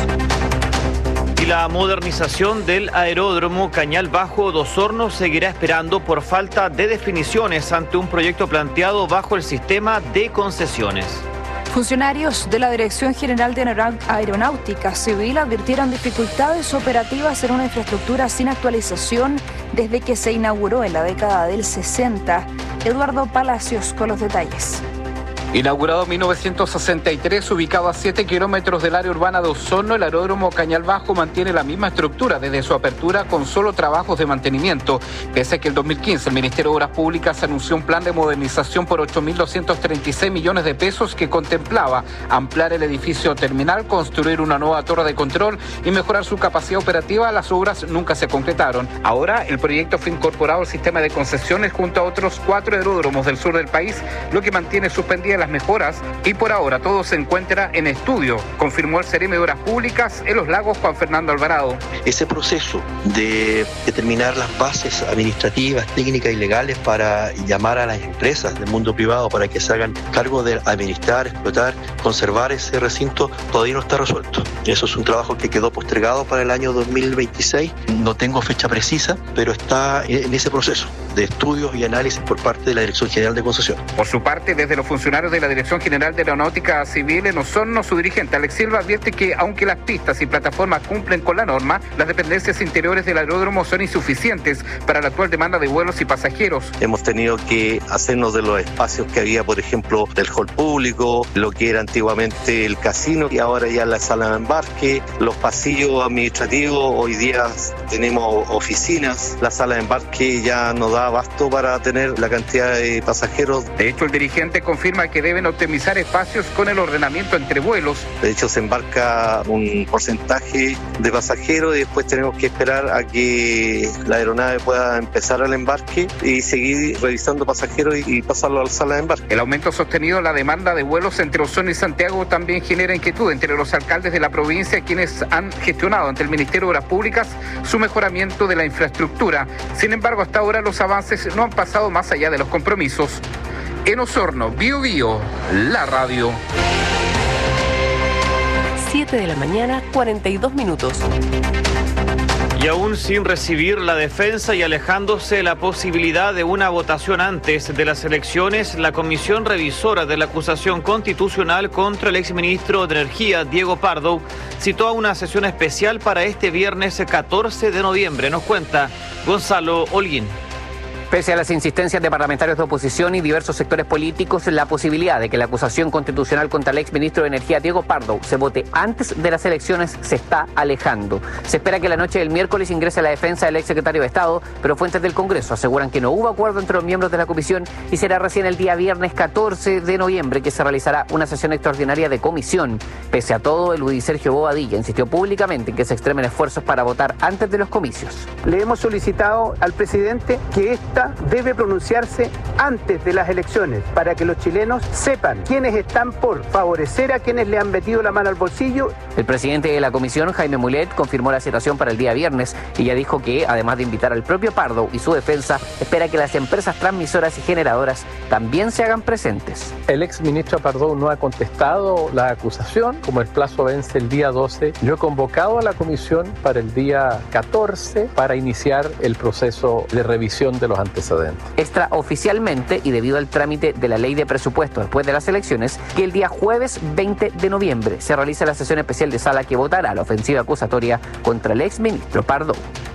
Y la modernización del aeródromo Cañal Bajo Dos Hornos seguirá esperando por falta de definiciones ante un proyecto planteado bajo el sistema de concesiones. Funcionarios de la Dirección General de Aeronáutica Civil advirtieron dificultades operativas en una infraestructura sin actualización desde que se inauguró en la década del sesenta. Eduardo Palacios con los detalles. Inaugurado en mil novecientos sesenta y tres, ubicado a siete kilómetros del área urbana de Osorno, el aeródromo Cañal Bajo mantiene la misma estructura desde su apertura con solo trabajos de mantenimiento. Pese a que en dos mil quince el Ministerio de Obras Públicas anunció un plan de modernización por ocho mil doscientos treinta y seis millones de pesos que contemplaba ampliar el edificio terminal, construir una nueva torre de control y mejorar su capacidad operativa, las obras nunca se concretaron. Ahora el proyecto fue incorporado al sistema de concesiones junto a otros cuatro aeródromos del sur del país, lo que mantiene suspendida las mejoras y por ahora todo se encuentra en estudio, confirmó el Seremi de Obras Públicas en Los Lagos, Juan Fernando Alvarado. Ese proceso de determinar las bases administrativas, técnicas y legales para llamar a las empresas del mundo privado para que se hagan cargo de administrar, explotar, conservar ese recinto todavía no está resuelto. Eso es un trabajo que quedó postergado para el año dos mil veintiséis. No tengo fecha precisa, pero está en ese proceso de estudios y análisis por parte de la Dirección General de Concesiones. Por su parte, desde los funcionarios de la Dirección General de Aeronáutica Civil en Osorno, su dirigente Alex Silva advierte que aunque las pistas y plataformas cumplen con la norma, las dependencias interiores del aeródromo son insuficientes para la actual demanda de vuelos y pasajeros. Hemos tenido que hacernos de los espacios que había, por ejemplo, del hall público, lo que era antiguamente el casino y ahora ya la sala de embarque, los pasillos administrativos, hoy día tenemos oficinas, la sala de embarque ya no da abasto para tener la cantidad de pasajeros. De hecho, el dirigente confirma que deben optimizar espacios con el ordenamiento entre vuelos. De hecho, se embarca un porcentaje de pasajeros y después tenemos que esperar a que la aeronave pueda empezar el embarque y seguir revisando pasajeros y pasarlo a la sala de embarque. El aumento sostenido en la demanda de vuelos entre Osorno y Santiago también genera inquietud entre los alcaldes de la provincia, quienes han gestionado ante el Ministerio de Obras Públicas su mejoramiento de la infraestructura. Sin embargo, hasta ahora los avances no han pasado más allá de los compromisos. En Osorno, Bio Bio, la radio. siete de la mañana, cuarenta y dos minutos. Y aún sin recibir la defensa y alejándose la posibilidad de una votación antes de las elecciones, la Comisión Revisora de la Acusación Constitucional contra el exministro de Energía, Diego Pardo, citó a una sesión especial para este viernes catorce de noviembre. Nos cuenta Gonzalo Holguín. Pese a las insistencias de parlamentarios de oposición y diversos sectores políticos, la posibilidad de que la acusación constitucional contra el exministro de Energía, Diego Pardo, se vote antes de las elecciones se está alejando. Se espera que la noche del miércoles ingrese la defensa del exsecretario de Estado, pero fuentes del Congreso aseguran que no hubo acuerdo entre los miembros de la comisión y será recién el día viernes catorce de noviembre que se realizará una sesión extraordinaria de comisión. Pese a todo, el Luis Sergio Bobadilla insistió públicamente en que se extremen esfuerzos para votar antes de los comicios. Le hemos solicitado al presidente que esta debe pronunciarse antes de las elecciones para que los chilenos sepan quiénes están por favorecer a quienes le han metido la mano al bolsillo. El presidente de la comisión, Jaime Mulet, confirmó la situación para el día viernes y ya dijo que, además de invitar al propio Pardo y su defensa, espera que las empresas transmisoras y generadoras también se hagan presentes. El exministro Pardo no ha contestado la acusación. Como el plazo vence el día doce, yo he convocado a la comisión para el día catorce para iniciar el proceso de revisión de los antecedentes. Extraoficialmente, y debido al trámite de la ley de presupuesto después de las elecciones, que el día jueves veinte de noviembre se realiza la sesión especial de sala que votará la ofensiva acusatoria contra el exministro Pardo.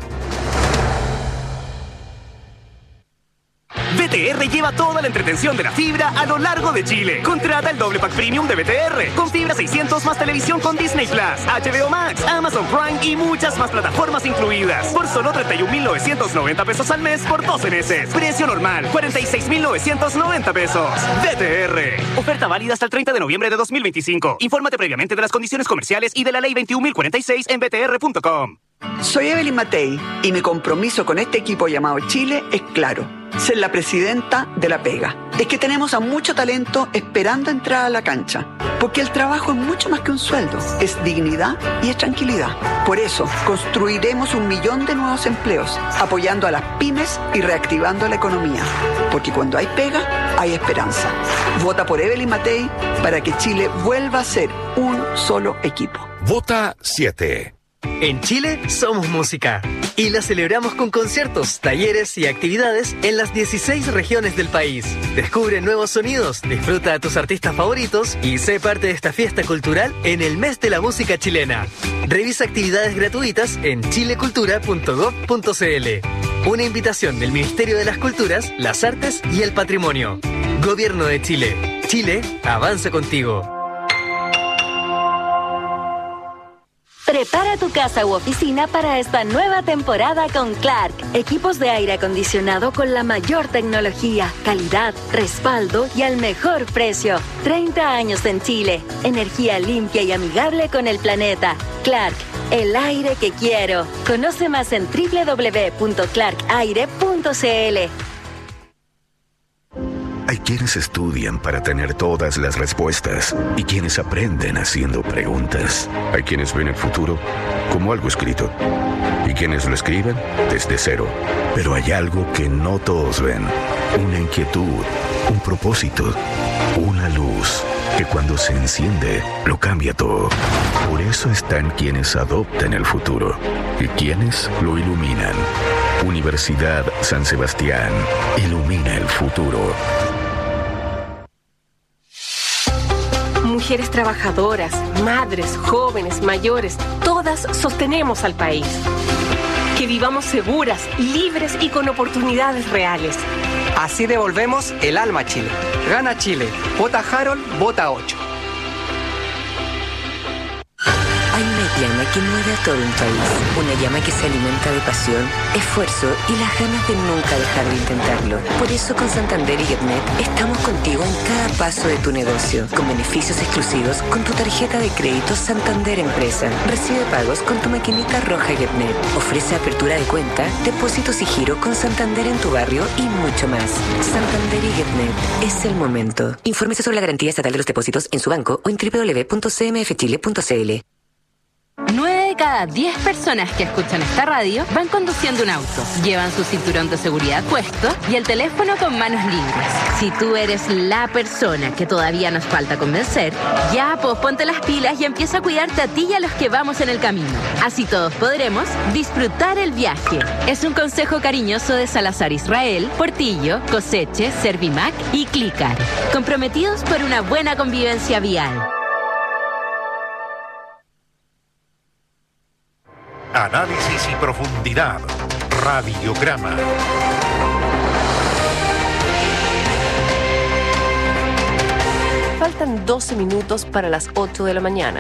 B T R lleva toda la entretención de la fibra a lo largo de Chile. Contrata el doble pack premium de B T R con fibra seiscientos más televisión con Disney Plus, H B O Max, Amazon Prime y muchas más plataformas incluidas. Por solo treinta y un mil novecientos noventa pesos al mes por doce meses. Precio normal, cuarenta y seis mil novecientos noventa pesos. B T R. Oferta válida hasta el treinta de noviembre de dos mil veinticinco. Infórmate previamente de las condiciones comerciales y de la ley veintiún mil cuarenta y seis en b t r punto com. Soy Evelyn Matei y mi compromiso con este equipo llamado Chile es claro: ser la presidenta de la pega. Es que tenemos a mucho talento esperando entrar a la cancha, porque el trabajo es mucho más que un sueldo, es dignidad y es tranquilidad. Por eso, construiremos un millón de nuevos empleos, apoyando a las pymes y reactivando la economía, porque cuando hay pega, hay esperanza. Vota por Evelyn Matei para que Chile vuelva a ser un solo equipo. Vota siete. En Chile somos música y la celebramos con conciertos, talleres y actividades en las dieciséis regiones del país. Descubre nuevos sonidos, disfruta a tus artistas favoritos y sé parte de esta fiesta cultural en el mes de la música chilena. Revisa actividades gratuitas en chilecultura punto gob punto c l. Una invitación del Ministerio de las Culturas, las Artes y el Patrimonio. Gobierno de Chile. Chile avanza contigo. Prepara tu casa u oficina para esta nueva temporada con Clark. Equipos de aire acondicionado con la mayor tecnología, calidad, respaldo y al mejor precio. treinta años en Chile. Energía limpia y amigable con el planeta. Clark, el aire que quiero. Conoce más en doble u doble u doble u punto clark aire punto c l. Hay quienes estudian para tener todas las respuestas y quienes aprenden haciendo preguntas. Hay quienes ven el futuro como algo escrito y quienes lo escriben desde cero. Pero hay algo que no todos ven. Una inquietud, un propósito, una luz que cuando se enciende lo cambia todo. Por eso están quienes adoptan el futuro y quienes lo iluminan. Universidad San Sebastián ilumina el futuro. Mujeres trabajadoras, madres, jóvenes, mayores, todas sostenemos al país. Que vivamos seguras, libres y con oportunidades reales. Así devolvemos el alma a Chile. Gana Chile. Vota Harold, vota ocho. Hay una llama que mueve a todo un país. Una llama que se alimenta de pasión, esfuerzo y las ganas de nunca dejar de intentarlo. Por eso con Santander y Getnet estamos contigo en cada paso de tu negocio. Con beneficios exclusivos con tu tarjeta de crédito Santander Empresa. Recibe pagos con tu maquinita roja Getnet. Ofrece apertura de cuenta, depósitos y giro con Santander en tu barrio y mucho más. Santander y Getnet. Es el momento. Infórmese sobre la garantía estatal de los depósitos en su banco o en doble u doble u doble u punto c m f chile punto c l. nueve de cada diez personas que escuchan esta radio van conduciendo un auto, llevan su cinturón de seguridad puesto y el teléfono con manos libres. Si tú eres la persona que todavía nos falta convencer, ya pues ponte las pilas y empieza a cuidarte a ti y a los que vamos en el camino. Así todos podremos disfrutar el viaje. Es un consejo cariñoso de Salazar Israel, Portillo, Coseche, Servimac y Clicar. Comprometidos por una buena convivencia vial. Análisis y profundidad. Radiograma. Faltan doce minutos para las ocho de la mañana.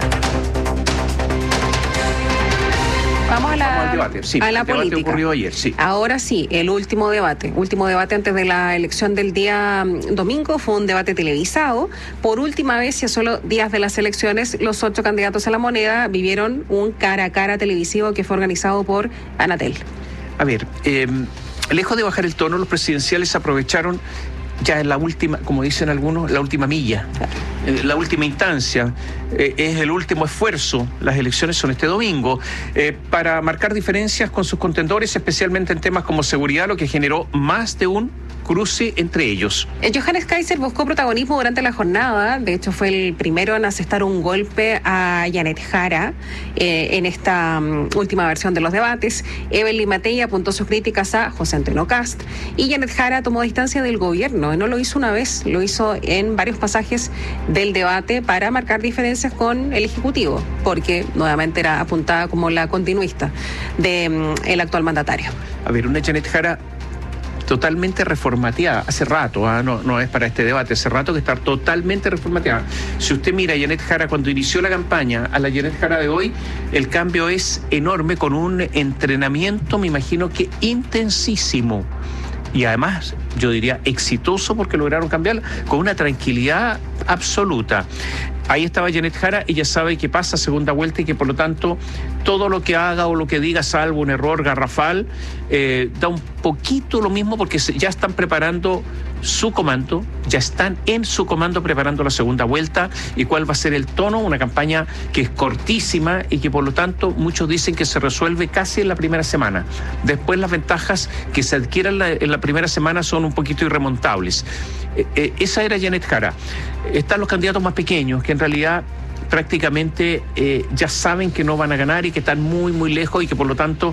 Vamos a la, Vamos al debate. Sí, a la el debate política. ocurrió ayer, sí. Ahora sí, el último debate. Último debate antes de la elección del día mm, domingo. Fue un debate televisado. Por última vez, y a solo días de las elecciones, los ocho candidatos a la moneda vivieron un cara a cara televisivo que fue organizado por Anatel. A ver, eh, lejos de bajar el tono, los presidenciales aprovecharon ya en la última, como dicen algunos, la última milla, eh, la última instancia, eh, es el último esfuerzo, las elecciones son este domingo, eh, para marcar diferencias con sus contendores, especialmente en temas como seguridad, lo que generó más de un cruce entre ellos. Johannes Kaiser buscó protagonismo durante la jornada. De hecho, fue el primero en asestar un golpe a Janet Jara eh, en esta um, última versión de los debates. Evelyn Matei apuntó sus críticas a José Antonio Kast y Janet Jara tomó distancia del gobierno. Y no lo hizo una vez, lo hizo en varios pasajes del debate para marcar diferencias con el Ejecutivo, porque nuevamente era apuntada como la continuista del um, el actual mandatario. A ver, una Janet Jara totalmente reformateada, hace rato, ¿eh? no, no es para este debate, hace rato que está totalmente reformateada. Si usted mira a Janet Jara cuando inició la campaña, a la Janet Jara de hoy, el cambio es enorme, con un entrenamiento, me imagino que intensísimo. Y además, yo diría exitoso, porque lograron cambiarla con una tranquilidad absoluta. Ahí estaba Janet Jara, ella sabe que pasa segunda vuelta y que por lo tanto todo lo que haga o lo que diga, salvo un error garrafal, eh, da un poquito lo mismo, porque ya están preparando su comando, ya están en su comando preparando la segunda vuelta y cuál va a ser el tono, una campaña que es cortísima y que por lo tanto muchos dicen que se resuelve casi en la primera semana. Después las ventajas que se adquieran la, en la primera semana son un poquito irremontables. Eh, eh, esa era Janet Jara. Están los candidatos más pequeños, que en realidad prácticamente eh, ya saben que no van a ganar y que están muy, muy lejos y que por lo tanto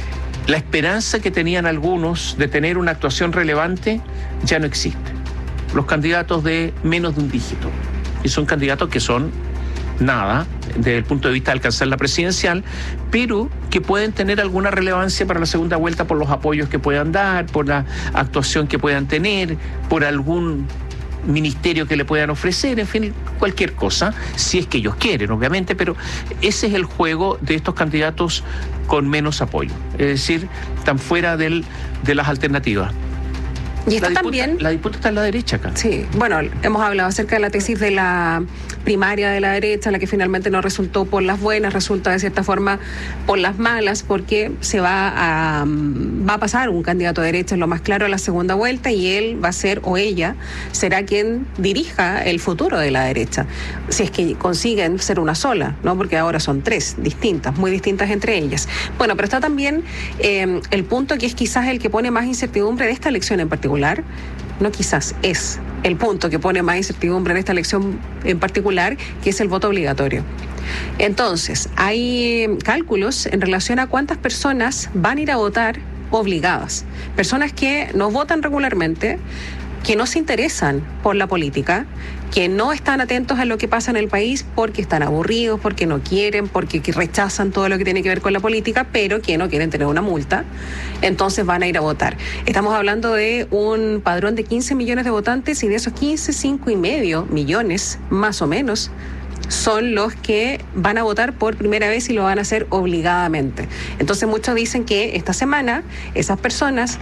la esperanza que tenían algunos de tener una actuación relevante ya no existe. Los candidatos de menos de un dígito. Y son candidatos que son nada desde el punto de vista de alcanzar la presidencial, pero que pueden tener alguna relevancia para la segunda vuelta por los apoyos que puedan dar, por la actuación que puedan tener, por algún ministerio que le puedan ofrecer, en fin, cualquier cosa, si es que ellos quieren, obviamente, pero ese es el juego de estos candidatos con menos apoyo, es decir, están fuera del, de las alternativas. Y está la disputa, también... La disputa está en la derecha acá. Sí, bueno, hemos hablado acerca de la tesis de la primaria de la derecha, la que finalmente no resultó por las buenas, resulta de cierta forma por las malas, porque se va a, va a pasar un candidato de derecha, en lo más claro, a la segunda vuelta, y él va a ser, o ella, será quien dirija el futuro de la derecha, si es que consiguen ser una sola, ¿no? Porque ahora son tres distintas, muy distintas entre ellas. Bueno, pero está también eh, el punto que es quizás el que pone más incertidumbre de esta elección en particular, no quizás, es el punto que pone más incertidumbre en esta elección en particular, que es el voto obligatorio. Entonces, hay cálculos en relación a cuántas personas van a ir a votar obligadas. Personas que no votan regularmente, que no se interesan por la política, que no están atentos a lo que pasa en el país porque están aburridos, porque no quieren, porque rechazan todo lo que tiene que ver con la política, pero que no quieren tener una multa, entonces van a ir a votar. Estamos hablando de un padrón de quince millones de votantes, y de esos quince, cinco y medio millones, más o menos, son los que van a votar por primera vez y lo van a hacer obligadamente. Entonces muchos dicen que esta semana esas personas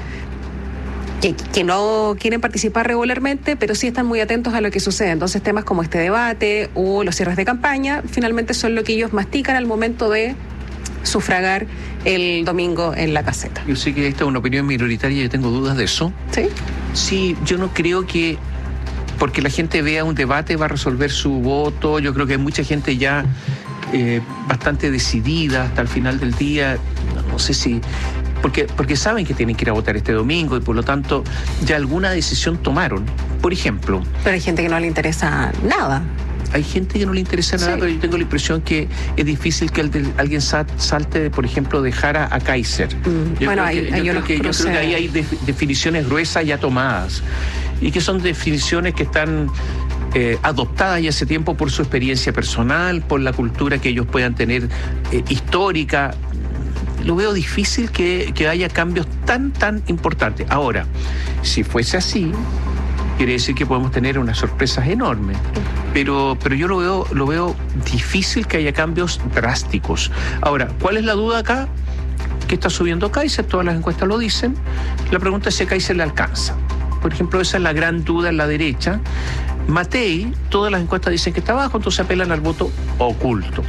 Que, que no quieren participar regularmente, pero sí están muy atentos a lo que sucede. Entonces temas como este debate o los cierres de campaña finalmente son lo que ellos mastican al momento de sufragar el domingo en la caseta. Yo sé que esta es una opinión minoritaria, yo tengo dudas de eso. ¿Sí? Sí, yo no creo que porque la gente vea un debate va a resolver su voto. Yo creo que hay mucha gente ya eh, bastante decidida hasta el final del día. No, no sé si... Porque, porque saben que tienen que ir a votar este domingo y por lo tanto ya alguna decisión tomaron. Por ejemplo... Pero hay gente que no le interesa nada. Hay gente que no le interesa nada, sí. Pero yo tengo la impresión que es difícil que alguien salte, por ejemplo, de Jara a Kaiser. Mm, bueno, hay, que, hay yo, unos creo que, yo creo que ahí hay de, definiciones gruesas ya tomadas y que son definiciones que están... Eh, adoptadas ya hace tiempo por su experiencia personal, por la cultura que ellos puedan tener eh, histórica. Lo veo difícil que, que haya cambios tan, tan importantes. Ahora, si fuese así, quiere decir que podemos tener unas sorpresas enormes. Pero, pero yo lo veo, lo veo difícil que haya cambios drásticos. Ahora, ¿cuál es la duda acá? Que está subiendo Kaiser, todas las encuestas lo dicen. La pregunta es si a Kaiser le alcanza. Por ejemplo, esa es la gran duda en la derecha. Matei, todas las encuestas dicen que está abajo, entonces apelan al voto oculto.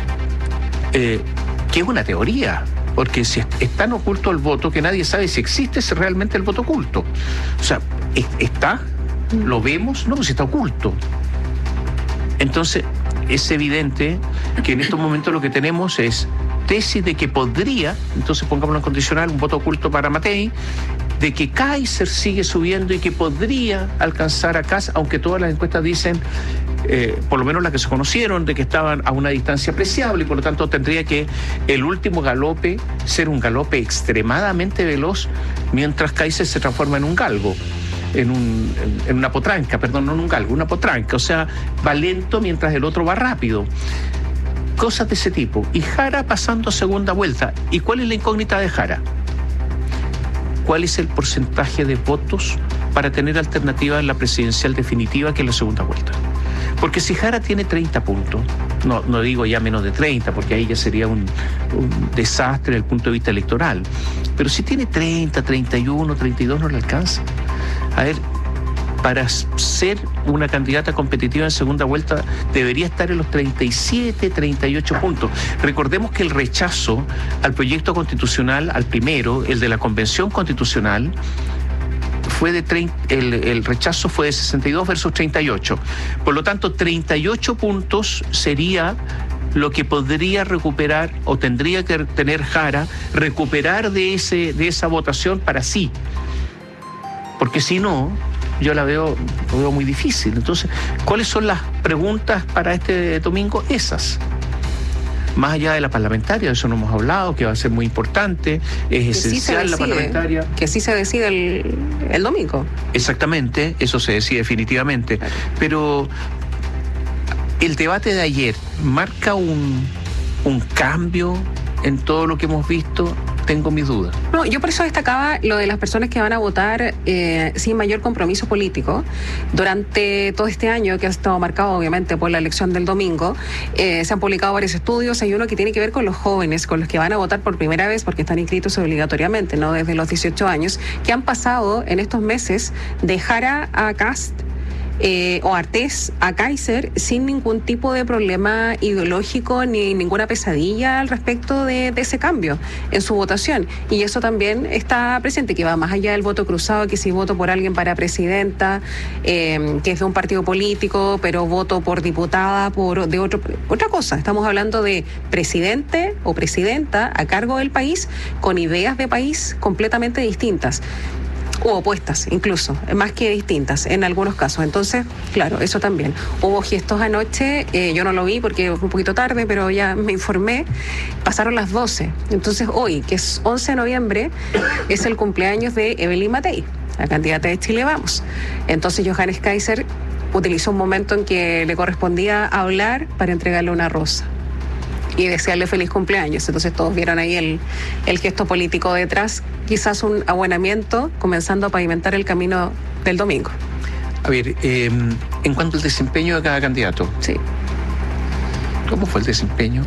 Eh, que es una teoría, porque si es tan oculto el voto que nadie sabe si existe realmente el voto oculto. O sea, ¿está? ¿Lo vemos? No, pues está oculto. Entonces, es evidente que en estos momentos lo que tenemos es tesis de que podría, entonces pongámoslo en condicional, un voto oculto para Matei, de que Kaiser sigue subiendo y que podría alcanzar a Kast, aunque todas las encuestas dicen, eh, por lo menos las que se conocieron, de que estaban a una distancia apreciable y por lo tanto tendría que el último galope ser un galope extremadamente veloz, mientras Kaiser se transforma en un galgo. En, un, en, en una potranca, perdón, no en un galgo, una potranca, o sea, va lento mientras el otro va rápido. Cosas de ese tipo. Y Jara pasando a segunda vuelta. ¿Y cuál es la incógnita de Jara? ¿Cuál es el porcentaje de votos para tener alternativa en la presidencial definitiva, que es la segunda vuelta? Porque si Jara tiene treinta puntos, no, no digo ya menos de treinta, porque ahí ya sería un, un desastre desde el punto de vista electoral, pero si tiene treinta, treinta y uno, treinta y dos, no le alcanza. A ver, para ser una candidata competitiva en segunda vuelta debería estar en los treinta y siete, treinta y ocho puntos. Recordemos que el rechazo al proyecto constitucional, al primero, el de la Convención Constitucional, fue de treinta, el, el rechazo fue de sesenta y dos versus treinta y ocho. Por lo tanto, treinta y ocho puntos sería lo que podría recuperar o tendría que tener Jara, recuperar de, ese, de esa votación para sí. Porque si no, yo la veo, lo veo muy difícil. Entonces, ¿cuáles son las preguntas para este domingo? Esas. Más allá de la parlamentaria, de eso no hemos hablado, que va a ser muy importante, es esencial la parlamentaria. Que sí se decide el, el domingo. Exactamente, eso se decide definitivamente. Pero el debate de ayer marca un, un cambio en todo lo que hemos visto. Tengo mis dudas. No, yo por eso destacaba lo de las personas que van a votar eh, sin mayor compromiso político. Durante todo este año, que ha estado marcado obviamente por la elección del domingo, eh, se han publicado varios estudios. Hay uno que tiene que ver con los jóvenes, con los que van a votar por primera vez porque están inscritos obligatoriamente, no desde los dieciocho años, que han pasado en estos meses de Jara a Kast, Eh, o Artés a Kaiser sin ningún tipo de problema ideológico ni ninguna pesadilla al respecto de, de ese cambio en su votación. Y eso también está presente, que va más allá del voto cruzado, que si voto por alguien para presidenta, eh, que es de un partido político, pero voto por diputada, por de otro, otra cosa. Estamos hablando de presidente o presidenta a cargo del país con ideas de país completamente distintas. O opuestas, incluso, más que distintas en algunos casos. Entonces, claro, eso también. Hubo gestos anoche, eh, yo no lo vi porque fue un poquito tarde, pero ya me informé, pasaron las doce. Entonces, hoy, que es once de noviembre, es el cumpleaños de Evelyn Matei, la candidata de Chile Vamos. Entonces, Johannes Kaiser utilizó un momento en que le correspondía hablar para entregarle una rosa y desearle feliz cumpleaños. Entonces todos vieron ahí el, el gesto político detrás, quizás un abuenamiento, comenzando a pavimentar el camino del domingo. A ver, eh, en cuanto al desempeño de cada candidato. Sí. ¿Cómo fue el desempeño?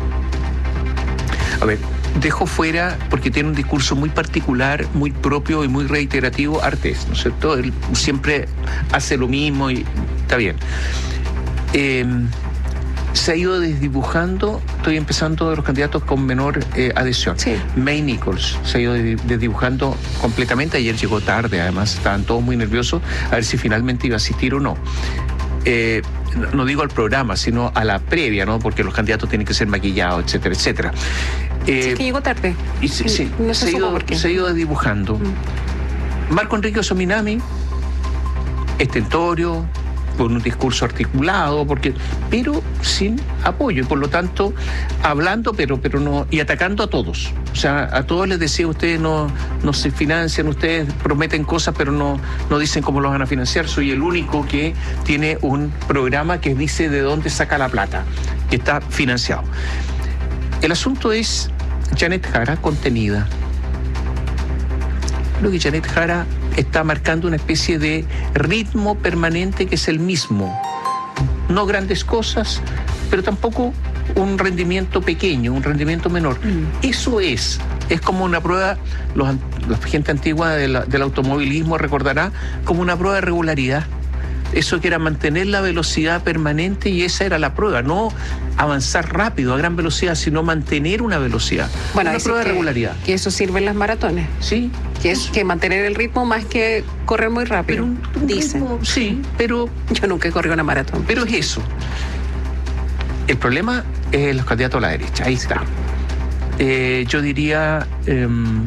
A ver, dejo fuera, porque tiene un discurso muy particular, muy propio y muy reiterativo, Artés, ¿no es cierto? Él siempre hace lo mismo y está bien. Eh, se ha ido desdibujando, estoy empezando de los candidatos con menor eh, adhesión. Sí. May Nichols se ha ido desdibujando completamente. Ayer llegó tarde, además estaban todos muy nerviosos a ver si finalmente iba a asistir o no. Eh, no digo al programa, sino a la previa, ¿no? Porque los candidatos tienen que ser maquillados, etcétera, etcétera. Eh, sí, es que llegó tarde. Y sí, sí, no se, ha ido, se ha ido desdibujando. Mm. Marco Enrique Osominami, estentorio, con un discurso articulado, porque, pero sin apoyo, y por lo tanto, hablando, pero, pero no, y atacando a todos. O sea, a todos les decía, ustedes no, no se financian, ustedes prometen cosas, pero no, no dicen cómo los van a financiar. Soy el único que tiene un programa que dice de dónde saca la plata, que está financiado. El asunto es Janet Jara contenida. Creo que Janet Jara está marcando una especie de ritmo permanente que es el mismo. No grandes cosas, pero tampoco un rendimiento pequeño, un rendimiento menor. Mm. Eso es, es como una prueba, los, la gente antigua de la, del automovilismo recordará, como una prueba de regularidad. Eso que era mantener la velocidad permanente, y esa era la prueba, no avanzar rápido a gran velocidad, sino mantener una velocidad. Bueno, una prueba de que, regularidad. Que eso sirve en las maratones. Sí. Que es que mantener el ritmo más que correr muy rápido. Pero un, un dicen. Ritmo, sí, pero yo nunca he corrido una maratón. Pero es eso. El problema es los candidatos a la derecha. Ahí está. Eh, yo diría eh,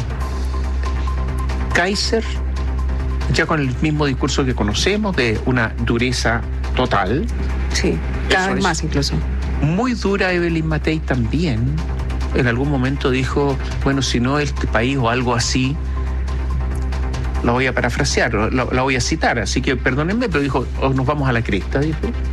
Kaiser, ya con el mismo discurso que conocemos, de una dureza total. Sí, cada vez más incluso. Muy dura Evelyn Matei también. En algún momento dijo, bueno, si no este país o algo así, la voy a parafrasear, la, la voy a citar, así que perdónenme, pero dijo, oh, nos vamos a la cresta, dijo.